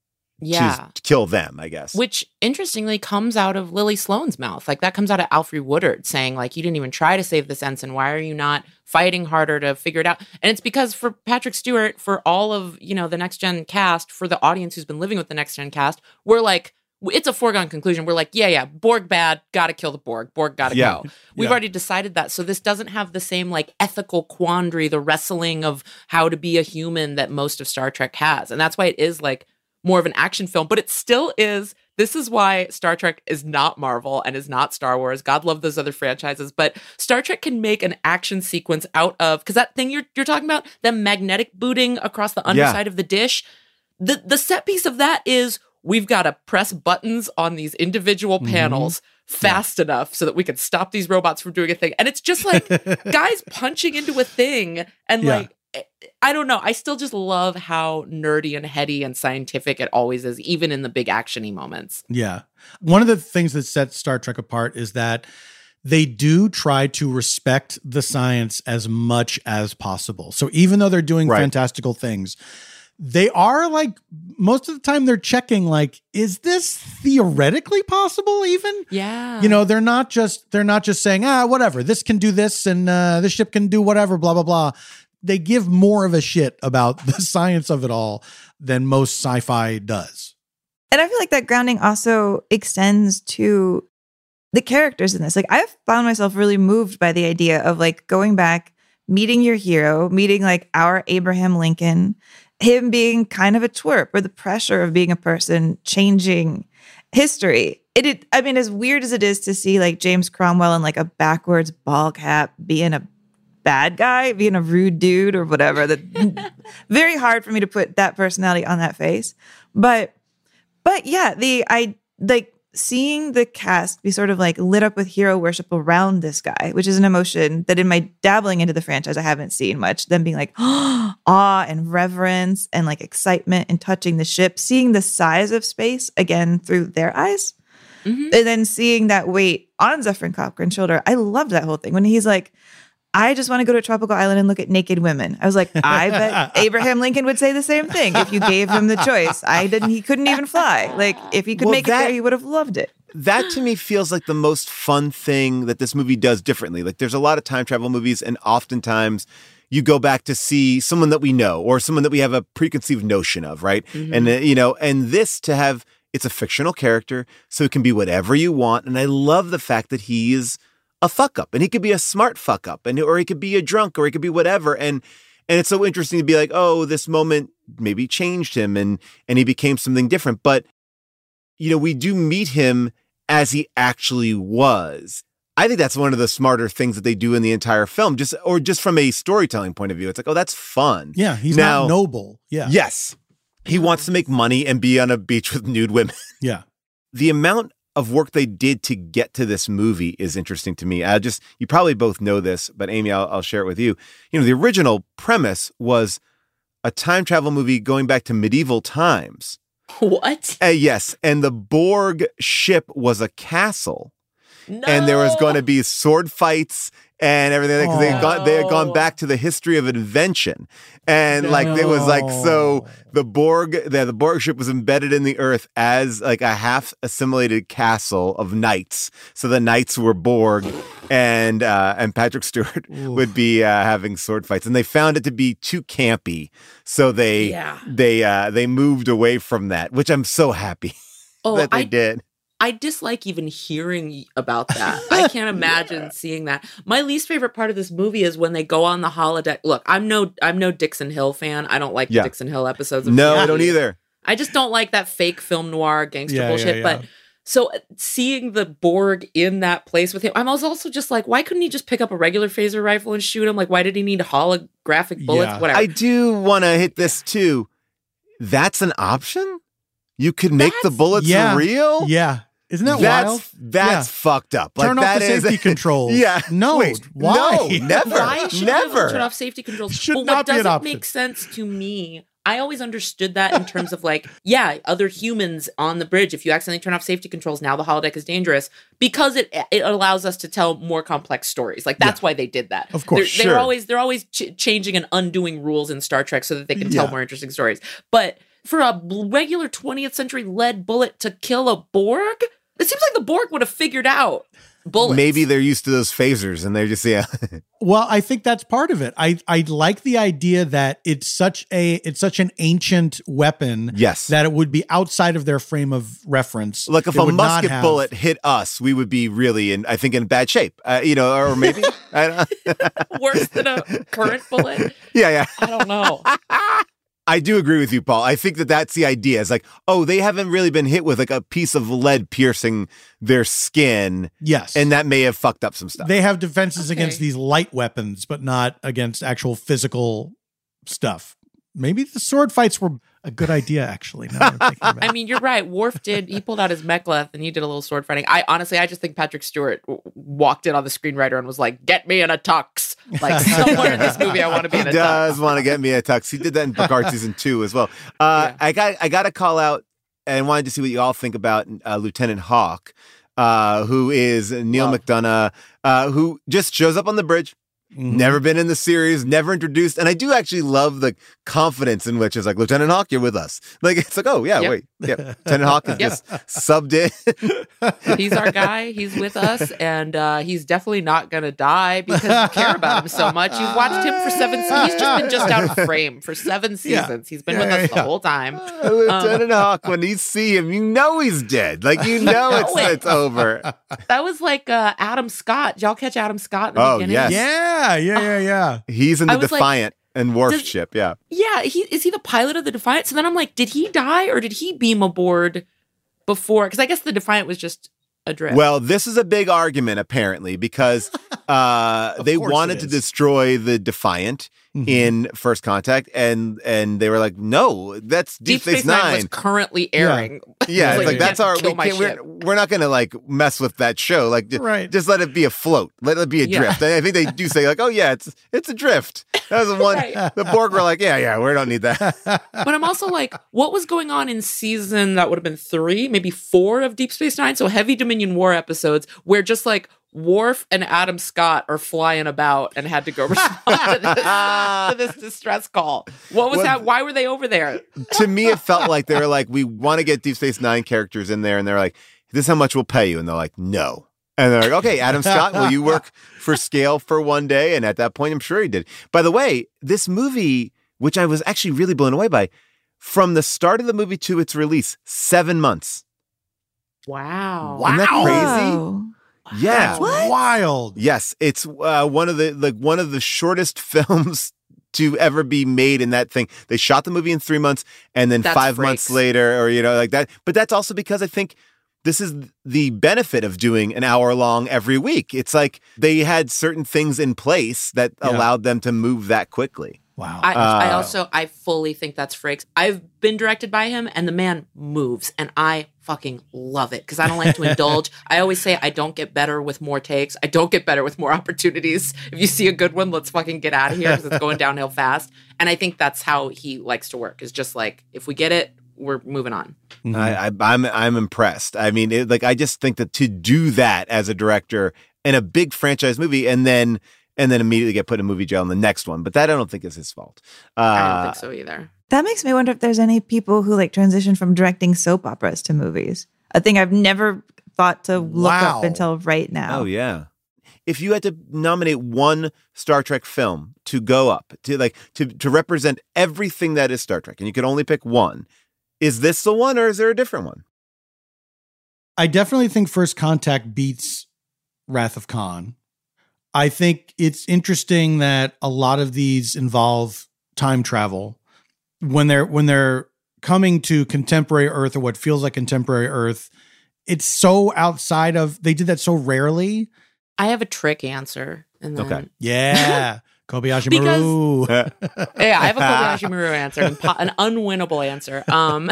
kill them, I guess. Which, interestingly, comes out of Lily Sloan's mouth. Like, that comes out of Alfre Woodard saying, like, you didn't even try to save this ensign. Why are you not fighting harder to figure it out? And it's because for Patrick Stewart, for all of, the Next Gen cast, for the audience who's been living with the Next Gen cast, we're like, it's a foregone conclusion. We're like, yeah, Borg bad, gotta kill the Borg. Borg gotta go. We've already decided that. So this doesn't have the same, like, ethical quandary, the wrestling of how to be a human that most of Star Trek has. And that's why it is, like, more of an action film, but it still is. This is why Star Trek is not Marvel and is not Star Wars. God love those other franchises, but Star Trek can make an action sequence out of, because that thing you're talking about, the magnetic booting across the underside of the dish, the set piece of that is, we've got to press buttons on these individual panels fast enough so that we can stop these robots from doing a thing. And it's just like guys punching into a thing and like, I don't know. I still just love how nerdy and heady and scientific it always is, even in the big action-y moments. Yeah. One of the things that sets Star Trek apart is that they do try to respect the science as much as possible. So even though they're doing fantastical things, they are, like, most of the time they're checking, like, is this theoretically possible even? Yeah. They're not just saying, whatever, this can do this and this ship can do whatever, blah, blah, blah. They give more of a shit about the science of it all than most sci-fi does. And I feel like that grounding also extends to the characters in this. Like, I've found myself really moved by the idea of, like, going back, meeting your hero, meeting, like, our Abraham Lincoln, him being kind of a twerp, or the pressure of being a person changing history. I mean, as weird as it is to see, like, James Cromwell in, like, a backwards ball cap being a bad guy, being a rude dude or whatever, that very hard for me to put that personality on that face. But yeah, seeing the cast be sort of, like, lit up with hero worship around this guy, which is an emotion that in my dabbling into the franchise, I haven't seen much. Them being like awe and reverence and, like, excitement and touching the ship, seeing the size of space again through their eyes. And then seeing that weight on Zefram Cochrana's shoulder. I loved that whole thing when he's like, I just want to go to a tropical island and look at naked women. I was like, I bet Abraham Lincoln would say the same thing if you gave him the choice. He couldn't even fly. Like, if he could make it there, he would have loved it. That to me feels like the most fun thing that this movie does differently. Like, there's a lot of time travel movies, and oftentimes you go back to see someone that we know or someone that we have a preconceived notion of, right? And, and this to have, it's a fictional character, so it can be whatever you want. And I love the fact that he is a fuck up, and he could be a smart fuck up, or he could be a drunk, or he could be whatever. And it's so interesting to be like, oh, this moment maybe changed him and he became something different. But, we do meet him as he actually was. I think that's one of the smarter things that they do in the entire film, just from a storytelling point of view. It's like, oh, that's fun. Yeah. He's not noble. Yeah. Yes. He wants to make money and be on a beach with nude women. Yeah. The amount of work they did to get to this movie is interesting to me. You probably both know this, but Amy, I'll share it with you. The original premise was a time travel movie going back to medieval times. What? Yes. And the Borg ship was a castle. No. And there was going to be sword fights and everything, because they had gone back to the history of invention. And it was like, so the Borg ship was embedded in the earth as like a half assimilated castle of knights. So the knights were Borg, and Patrick Stewart would be having sword fights. And they found it to be too campy, so they moved away from that, which I'm so happy that they did. I dislike even hearing about that. I can't imagine seeing that. My least favorite part of this movie is when they go on the holodeck. Look, I'm no Dixon Hill fan. I don't like the Dixon Hill episodes. I don't either. I just don't like that fake film noir gangster Yeah, bullshit. yeah. But so seeing the Borg in that place with him, I was also just like, why couldn't he just pick up a regular phaser rifle and shoot him? Like, why did he need holographic bullets? Yeah. Whatever. I do want to hit this too. That's an option? You could make the bullets real? Yeah. Isn't that wild? That's fucked up. Turn like, off that the safety controls. Yeah. No. Wait, why? No, never. Why should never. turn off safety controls? Should But not what be an doesn't option. make sense to me, I always understood that in terms of like, yeah, other humans on the bridge, if you accidentally turn off safety controls, now the holodeck is dangerous because it allows us to tell more complex stories. Like that's why they did that. Of course, they're always changing and undoing rules in Star Trek so that they can tell more interesting stories. But for a regular 20th century lead bullet to kill a Borg, it seems like the Borg would have figured out bullets. Maybe they're used to those phasers and they're just, Well, I think that's part of it. I like the idea that it's such an ancient weapon Yes. that it would be outside of their frame of reference. Like if It a would not musket have- bullet hit us, we would be really in bad shape. Or maybe I don't worse than a current bullet. Yeah. I don't know. I do agree with you, Paul. I think that's the idea. It's like, oh, they haven't really been hit with like a piece of lead piercing their skin. Yes. And that may have fucked up some stuff. They have defenses Okay. against these light weapons, but not against actual physical stuff. Maybe the sword fights were a good idea, actually. Now that I'm thinking about it. I mean, you're right. Worf he pulled out his mek'leth and he did a little sword fighting. I just think Patrick Stewart walked in on the screenwriter and was like, get me in a tux. Like, somewhere in this movie, I want to be in a He tux. does want to get me a tux. He did that in Picard season 2 as well. I got to call out and wanted to see what you all think about Lieutenant Hawk, who is Neil McDonough, who just shows up on the bridge. Mhm. Never been in the series, never introduced. And I do actually love the confidence in which it's like, Lieutenant Hawk, you're with us. Like, it's like, oh, yeah, Yep. wait. Yeah. Lieutenant Hawk is just subbed in. He's our guy. He's with us. And he's definitely not going to die because you care about him so much. You've watched him for 7 seasons. He's just been just out of frame for 7 seasons. He's been with us the whole time. Lieutenant Hawk, when you see him, you know he's dead. Like, you know it's over. That was like Adam Scott. Did y'all catch Adam Scott in the beginning? yes. Yeah. He's in the I was like, Defiant and Worf does- ship, yeah. Yeah, is he the pilot of the Defiant? So then I'm like, did he die or did he beam aboard before? Because I guess the Defiant was just adrift. Well, this is a big argument, apparently, because they course wanted it to is. destroy the Defiant in First Contact, and they were like, no, that's Deep Space Nine. was currently airing. Yeah, It's it's like you that's can't our. kill my ship. We're not going to like mess with that show. Like, Right. just let it be afloat. Let it be adrift. And I think they do say like, oh yeah, it's adrift. That was the one. Right. The Borg were like, yeah, we don't need that. But I'm also like, what was going on in season that would have been 3, maybe 4 of Deep Space Nine? So heavy Dominion War episodes where just like Worf and Adam Scott are flying about and had to go respond to this distress call. What was Well, that? Why were they over there? To me, it felt like they were like, we want to get Deep Space Nine characters in there, and they're like, this is how much we'll pay you, and they're like, no. And they're like, okay, Adam Scott, will you work for scale for one day? And at that point, I'm sure he did. By the way, this movie, which I was actually really blown away by, from the start of the movie to its release, 7 months. Wow. Isn't that crazy? Whoa. Yeah. What? Wild. Yes, it's one of the shortest films to ever be made in that thing. They shot the movie in 3 months, and then That's 5 freaks. months later, or like that. But that's also because I think this is the benefit of doing an hour long every week. It's like they had certain things in place that allowed them to move that quickly. Wow. I fully think that's Frakes. I've been directed by him and the man moves and I fucking love it because I don't like to indulge. I always say I don't get better with more takes. I don't get better with more opportunities. If you see a good one, let's fucking get out of here because it's going downhill fast. And I think that's how he likes to work is just like, if we get it, we're moving on. I'm impressed. I mean, I just think that to do that as a director in a big franchise movie and then immediately get put in movie jail in the next one. But that I don't think is his fault. I don't think so either. That makes me wonder if there's any people who like transition from directing soap operas to movies. A thing I've never thought to look Wow. up until right now. Oh, yeah. If you had to nominate one Star Trek film to go up, to represent everything that is Star Trek, and you could only pick one, is this the one or is there a different one? I definitely think First Contact beats Wrath of Khan. I think it's interesting that a lot of these involve time travel when they're coming to contemporary Earth, or what feels like contemporary Earth, it's so outside of, they did that so rarely. I have a trick answer. And then, Okay. Yeah. Kobayashi Maru. Yeah, I have a Kobayashi Maru answer, an unwinnable answer.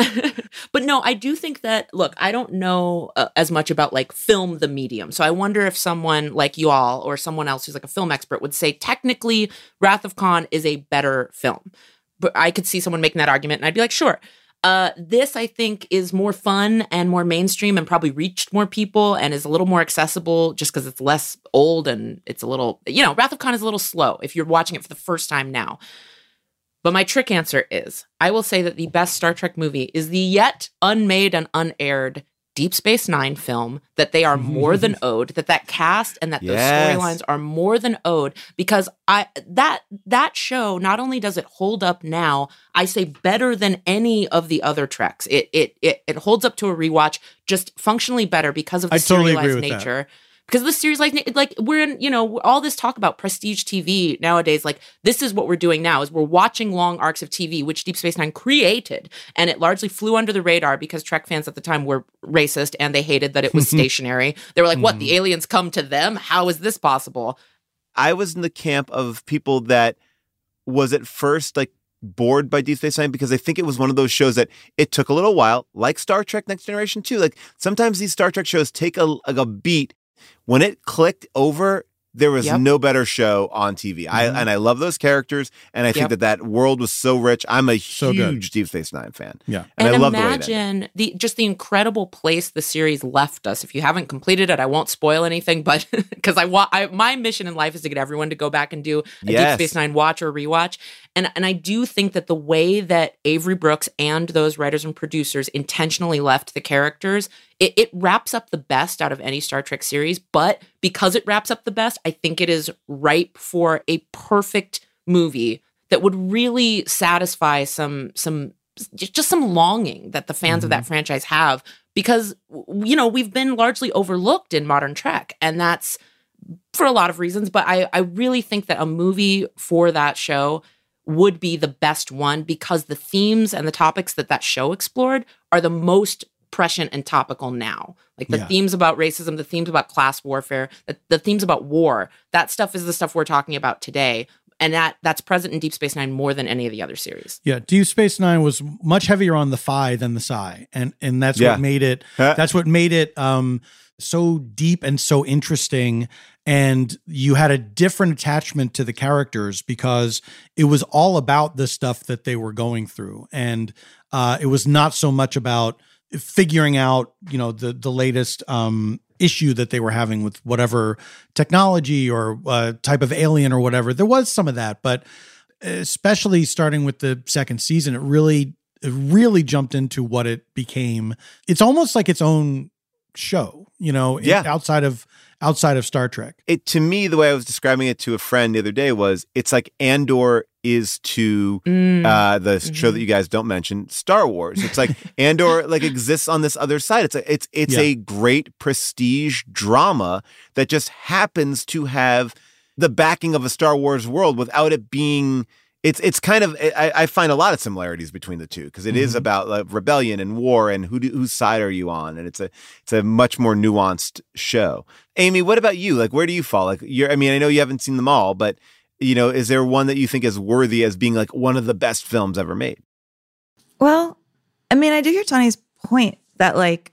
But no, I do think that, look, I don't know as much about like film, the medium. So I wonder if someone like you all or someone else who's like a film expert would say technically Wrath of Khan is a better film. But I could see someone making that argument and I'd be like, sure. This, I think, is more fun and more mainstream and probably reached more people and is a little more accessible just because it's less old and it's a little, Wrath of Khan is a little slow if you're watching it for the first time now. But my trick answer is, I will say that the best Star Trek movie is the yet unmade and unaired Deep Space Nine film, that they are more than owed, that cast and that those storylines are more than owed, because that show, not only does it hold up now, I say better than any of the other Treks. It holds up to a rewatch just functionally better because of the serialized nature. Because the series, like we're in, all this talk about prestige TV nowadays, like this is what we're doing now, is we're watching long arcs of TV, which Deep Space Nine created, and it largely flew under the radar because Trek fans at the time were racist and they hated that it was stationary. They were like, what, the aliens come to them? How is this possible? I was in the camp of people that was at first like bored by Deep Space Nine because I think it was one of those shows that it took a little while, like Star Trek Next Generation too. Like sometimes these Star Trek shows take a beat. When it clicked over, there was no better show on TV. I love those characters, and I think that world was so rich. I'm a huge Deep Space Nine fan. Yeah, and I love imagine the incredible place the series left us. If you haven't completed it, I won't spoil anything, but because my mission in life is to get everyone to go back and do a Deep Space Nine watch or rewatch. And I do think that the way that Avery Brooks and those writers and producers intentionally left the characters, it wraps up the best out of any Star Trek series. But because it wraps up the best, I think it is ripe for a perfect movie that would really satisfy some longing that the fans of that franchise have. Because, we've been largely overlooked in modern Trek. And that's for a lot of reasons. But I really think that a movie for that show would be the best one because the themes and the topics that show explored are the most prescient and topical now. Like the themes about racism, the themes about class warfare, the themes about war, that stuff is the stuff we're talking about today. And that's present in Deep Space Nine more than any of the other series. Yeah, Deep Space Nine was much heavier on the phi than the psi. And that's what made it so deep and so interesting. And you had a different attachment to the characters because it was all about the stuff that they were going through. And it was not so much about figuring out, the latest issue that they were having with whatever technology or type of alien or whatever. There was some of that, but especially starting with the second season, it really jumped into what it became. It's almost like its own show, outside of Star Trek. To me, the way I was describing it to a friend the other day was, it's like Andor is to the show that you guys don't mention, Star Wars. It's like Andor exists on this other side. It's a great prestige drama that just happens to have the backing of a Star Wars world without it being. It's kind of, I find a lot of similarities between the two because it is about rebellion and war and whose side are you on, and it's a much more nuanced show. Amy, what about you? Like, where do you fall? Like, I know you haven't seen them all, but is there one that you think is worthy as being like one of the best films ever made? Well, I do hear Tony's point that like,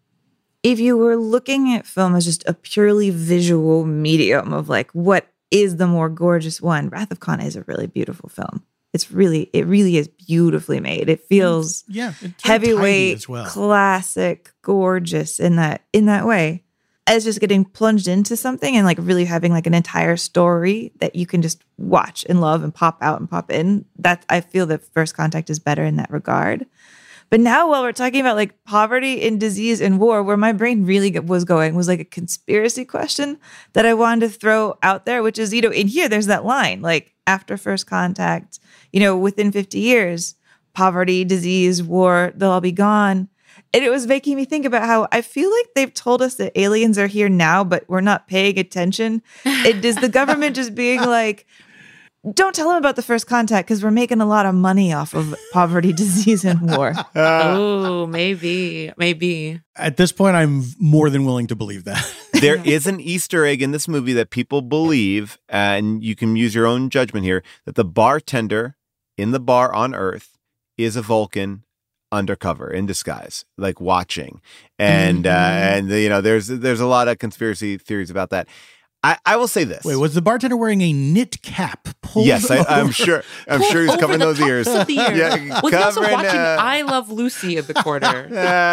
if you were looking at film as just a purely visual medium of like what is the more gorgeous one, Wrath of Khan is a really beautiful film. It really is beautifully made. It feels heavyweight, as well. Classic, gorgeous in that way. As just getting plunged into something and like really having like an entire story that you can just watch and love and pop out and pop in. That I feel that First Contact is better in that regard. But now while we're talking about like poverty and disease and war, where my brain really was going was like a conspiracy question that I wanted to throw out there, which is, in here, there's that line, like after First Contact, within 50 years, poverty, disease, war, they'll all be gone. And it was making me think about how I feel like they've told us that aliens are here now, but we're not paying attention. Is the government just being like, Don't tell him about the First Contact because we're making a lot of money off of poverty, disease, and war. Oh, maybe. At this point, I'm more than willing to believe that. There is an Easter egg in this movie that people believe, and you can use your own judgment here, that the bartender in the bar on Earth is a Vulcan undercover in disguise, like watching. And there's a lot of conspiracy theories about that. I will say this. Wait, was the bartender wearing a knit cap? Yes, I'm sure. I'm sure he's covering those ears. Was he also watching uh, I Love Lucy in the corner?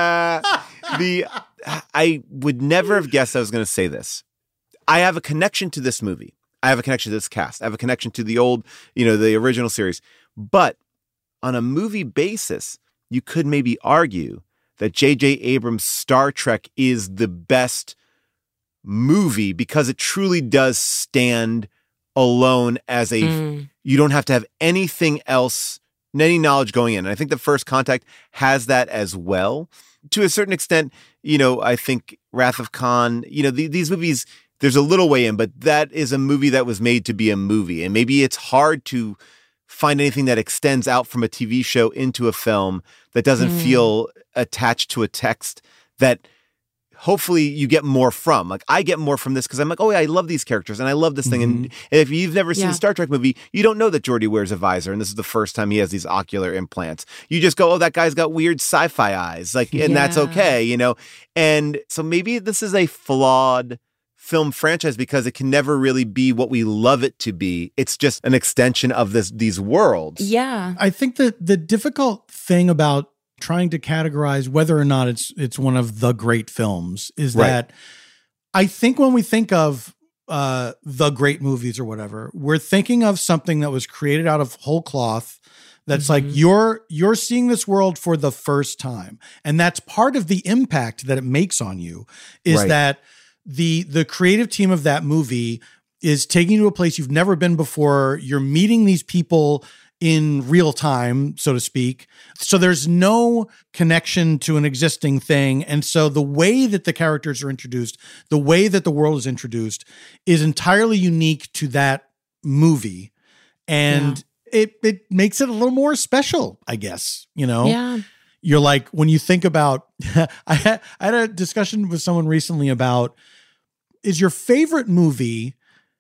I would never have guessed I was going to say this. I have a connection to this movie. I have a connection to this cast. I have a connection to the old, the original series. But on a movie basis, you could maybe argue that J.J. Abrams' Star Trek is the best movie because it truly does stand alone as you don't have to have anything else, any knowledge going in. And I think The First Contact has that as well. To a certain extent, I think Wrath of Khan, these movies, there's a little way in, but that is a movie that was made to be a movie. And maybe it's hard to find anything that extends out from a TV show into a film that doesn't feel attached to a text that hopefully you get more from. Like, I get more from this because I'm like, oh yeah, I love these characters and I love this thing. And if you've never seen a Star Trek movie, you don't know that Geordi wears a visor and this is the first time he has these ocular implants. You just go, oh, that guy's got weird sci-fi eyes. And that's okay, And so maybe this is a flawed film franchise because it can never really be what we love it to be. It's just an extension of these worlds. Yeah. I think that the difficult thing about trying to categorize whether or not it's one of the great films is that I think when we think of the great movies or whatever, we're thinking of something that was created out of whole cloth. That's like you're seeing this world for the first time. And that's part of the impact that it makes on you is that the creative team of that movie is taking you to a place you've never been before. You're meeting these people in real time, so to speak. So there's no connection to an existing thing. And so the way that the characters are introduced, the way that the world is introduced is entirely unique to that movie. And it makes it a little more special, I guess, Yeah. You're like, when you think about, I had a discussion with someone recently about, is your favorite movie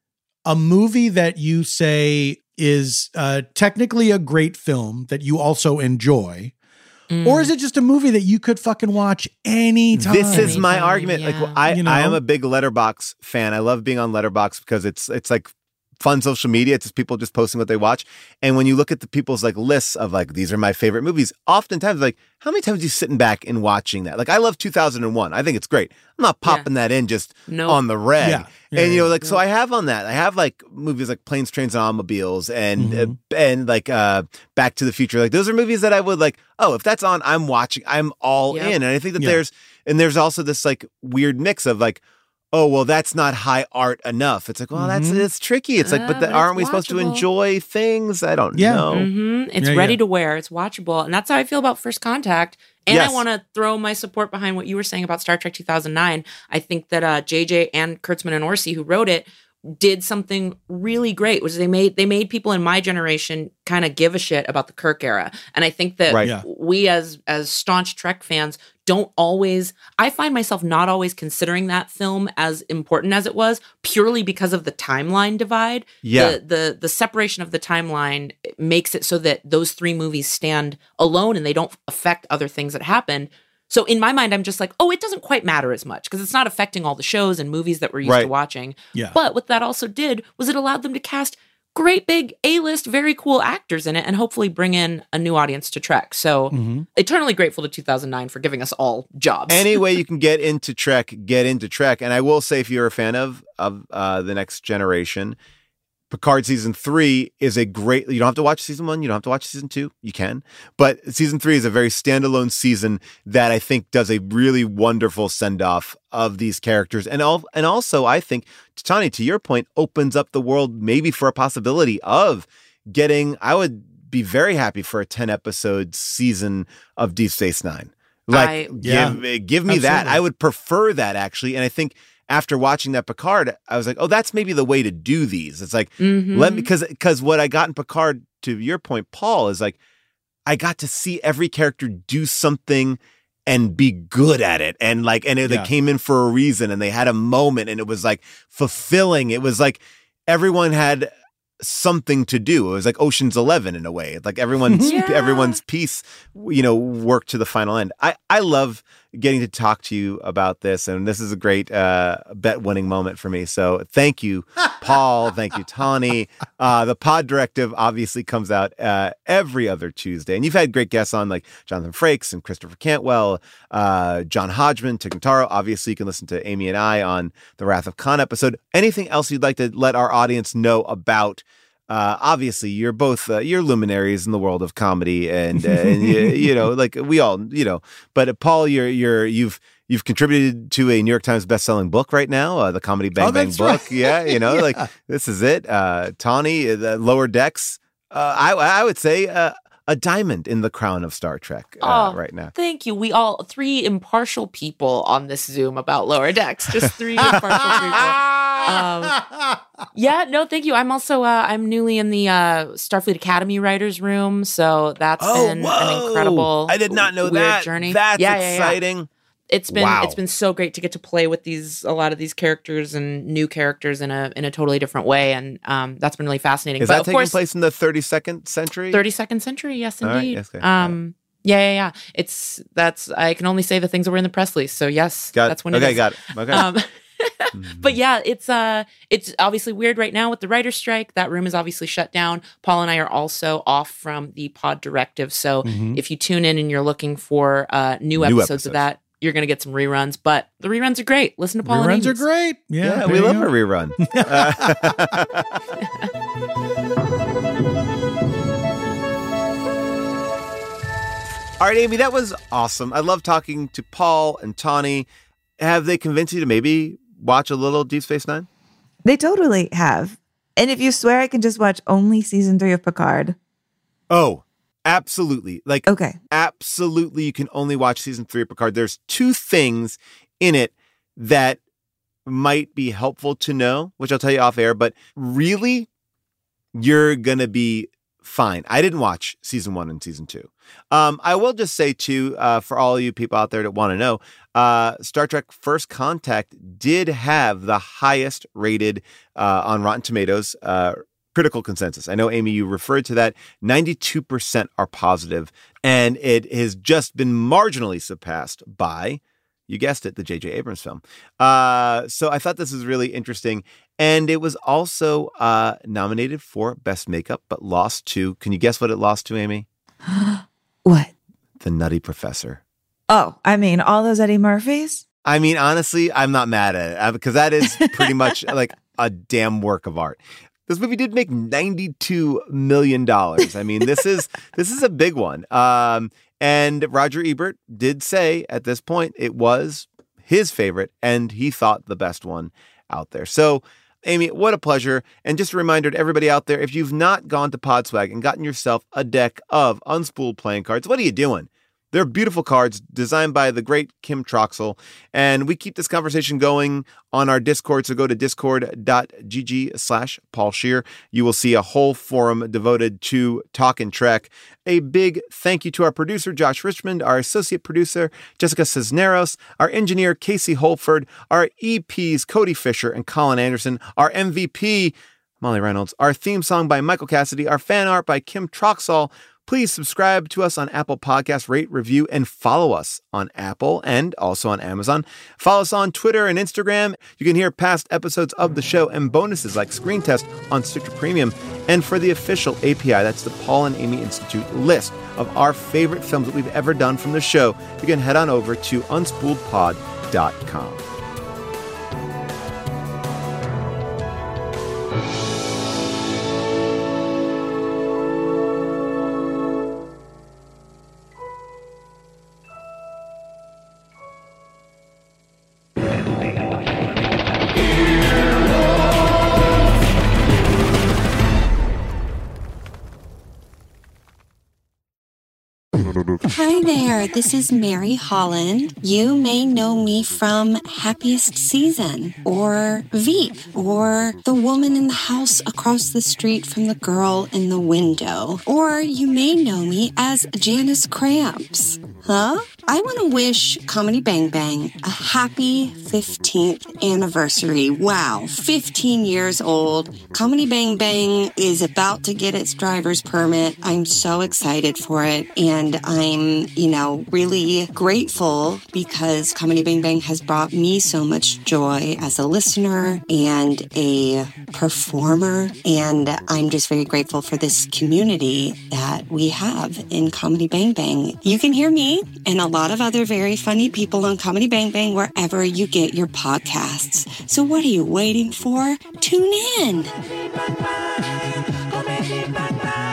a movie that you say is technically a great film that you also enjoy? Or is it just a movie that you could fucking watch anytime? This is my argument. Yeah. Like, I am a big Letterboxd fan. I love being on Letterboxd because it's like fun social media. It's just people just posting what they watch. And when you look at the people's like lists of like, these are my favorite movies, oftentimes like, how many times are you sitting back and watching that? Like, I love 2001. I think it's great. I'm not popping that in just on the reg. Yeah. So I have on that. I have like movies like Planes, Trains, and Automobiles and like Back to the Future. Like, those are movies that I would like, oh, if that's on, I'm watching. I'm all in. And I think that there's also this like weird mix of like, oh, well, that's not high art enough. It's like, well, it's tricky. It's like, but aren't we supposed to enjoy things? I don't know. It's ready to wear. It's watchable. And that's how I feel about First Contact. And I want to throw my support behind what you were saying about Star Trek 2009. I think that JJ and Kurtzman and Orci, who wrote it, did something really great, which is they made people in my generation kind of give a shit about the Kirk era. And I think that we as staunch Trek fans don't always, I find myself not always considering that film as important as it was purely because of the timeline divide. Yeah. The separation of the timeline makes it so that those three movies stand alone and they don't affect other things that happened. So in my mind, I'm just like, oh, it doesn't quite matter as much because it's not affecting all the shows and movies that we're used to watching. Yeah. But what that also did was it allowed them to cast great big A-list, very cool actors in it and hopefully bring in a new audience to Trek. So eternally grateful to 2009 for giving us all jobs. Any way you can get into Trek, get into Trek. And I will say, if you're a fan of The Next Generation, Picard season 3 is a great, you don't have to watch season 1, you don't have to watch season 2, you can, but season 3 is a very standalone season that I think does a really wonderful send-off of these characters. And also I think, Tani, to your point, opens up the world maybe for a possibility of getting, I would be very happy for a 10-episode season of Deep Space Nine. Like, give me that. I would prefer that, actually. And I think after watching that Picard, I was like, oh, that's maybe the way to do these. It's like, Mhm. let me, because what I got in Picard, to your point, Paul, is like, I got to see every character do something and be good at it. And like, they came in for a reason and they had a moment and it was like fulfilling. It was like everyone had something to do. It was like Ocean's 11 in a way. Like everyone's piece, worked to the final end. I love getting to talk to you about this, and this is a great bet winning moment for me. So thank you, Paul. Thank you, Tawny. The Pod Directive obviously comes out every other Tuesday, and you've had great guests on like Jonathan Frakes and Christopher Cantwell, John Hodgman, Tig Notaro. Obviously, you can listen to Amy and I on the Wrath of Khan episode. Anything else you'd like to let our audience know about? Obviously, you're both you're luminaries in the world of comedy, and like we all, But Paul, you've contributed to a New York Times best-selling book right now, the Comedy Bang Bang book. Right. Yeah, like this is it. Tawny, the Lower Decks. I would say a diamond in the crown of Star Trek right now. Thank you. We all 3 impartial people on this Zoom about Lower Decks. Just 3 impartial people. Thank you. I'm also I'm newly in the Starfleet Academy writers room, so that's been an incredible. I did not know weird that journey. That's exciting. Yeah. It's been so great to get to play with a lot of these characters and new characters in a totally different way, and that's been really fascinating. Is that taking place in the 32nd century? 32nd century, yes, indeed. Right, yes, Yeah. I can only say the things that were in the press release. So yes, that's when it is. Okay, got it. Okay. But yeah, it's obviously weird right now with the writer's strike. That room is obviously shut down. Paul and I are also off from the Pod Directive. So if you tune in and you're looking for new episodes of that, you're going to get some reruns. But the reruns are great. Listen to Paul and Amy. Reruns are great. Yeah, we love a rerun. All right, Amy, that was awesome. I love talking to Paul and Tawny. Have they convinced you to maybe watch a little Deep Space Nine? They totally have. And if you swear I can just watch only season 3 of Picard. Oh, absolutely. Okay. Absolutely. You can only watch season 3 of Picard. There's 2 things in it that might be helpful to know, which I'll tell you off air, but really, you're going to be fine. I didn't watch season 1 and season 2. I will just say too, for all you people out there that want to know, Star Trek First Contact did have the highest rated on Rotten Tomatoes critical consensus. I know, Amy, you referred to that. 92% are positive, and it has just been marginally surpassed by, you guessed it, the J.J. Abrams film. So I thought this was really interesting. And it was also nominated for Best Makeup, but lost to, can you guess what it lost to, Amy? What? The Nutty Professor. Oh, I mean, all those Eddie Murphys? I mean, honestly, I'm not mad at it because that is pretty much like a damn work of art. This movie did make $92 million. I mean, this is a big one. And Roger Ebert did say at this point it was his favorite, and he thought the best one out there. So, Amy, what a pleasure. And just a reminder to everybody out there, if you've not gone to Podswag and gotten yourself a deck of unspooled playing cards, what are you doing? They're beautiful cards designed by the great Kim Troxel. And we keep this conversation going on our Discord. So go to discord.gg/Paul Scheer. You will see a whole forum devoted to Talkin' Trek. A big thank you to our producer, Josh Richmond, our associate producer, Jessica Cisneros, our engineer, Casey Holford, our EPs, Cody Fisher and Colin Anderson, our MVP, Molly Reynolds, our theme song by Michael Cassidy, our fan art by Kim Troxel. Please subscribe to us on Apple Podcasts, rate, review, and follow us on Apple and also on Amazon. Follow us on Twitter and Instagram. You can hear past episodes of the show and bonuses like Screen Test on Stitcher Premium. And for the official API, that's the Paul and Amy Institute list of our favorite films that we've ever done from the show, you can head on over to unspooledpod.com. Hey there, this is Mary Holland. You may know me from Happiest Season, or Veep, or The Woman in the House Across the Street from the Girl in the Window, or you may know me as Janice Cramps. Huh? I want to wish Comedy Bang Bang a happy 15th anniversary. Wow, 15 years old. Comedy Bang Bang is about to get its driver's permit. I'm so excited for it. And I'm, really grateful because Comedy Bang Bang has brought me so much joy as a listener and a performer. And I'm just very grateful for this community that we have in Comedy Bang Bang. You can hear me and a lot of other very funny people on Comedy Bang Bang wherever you get your podcasts. So what are you waiting for? Tune in.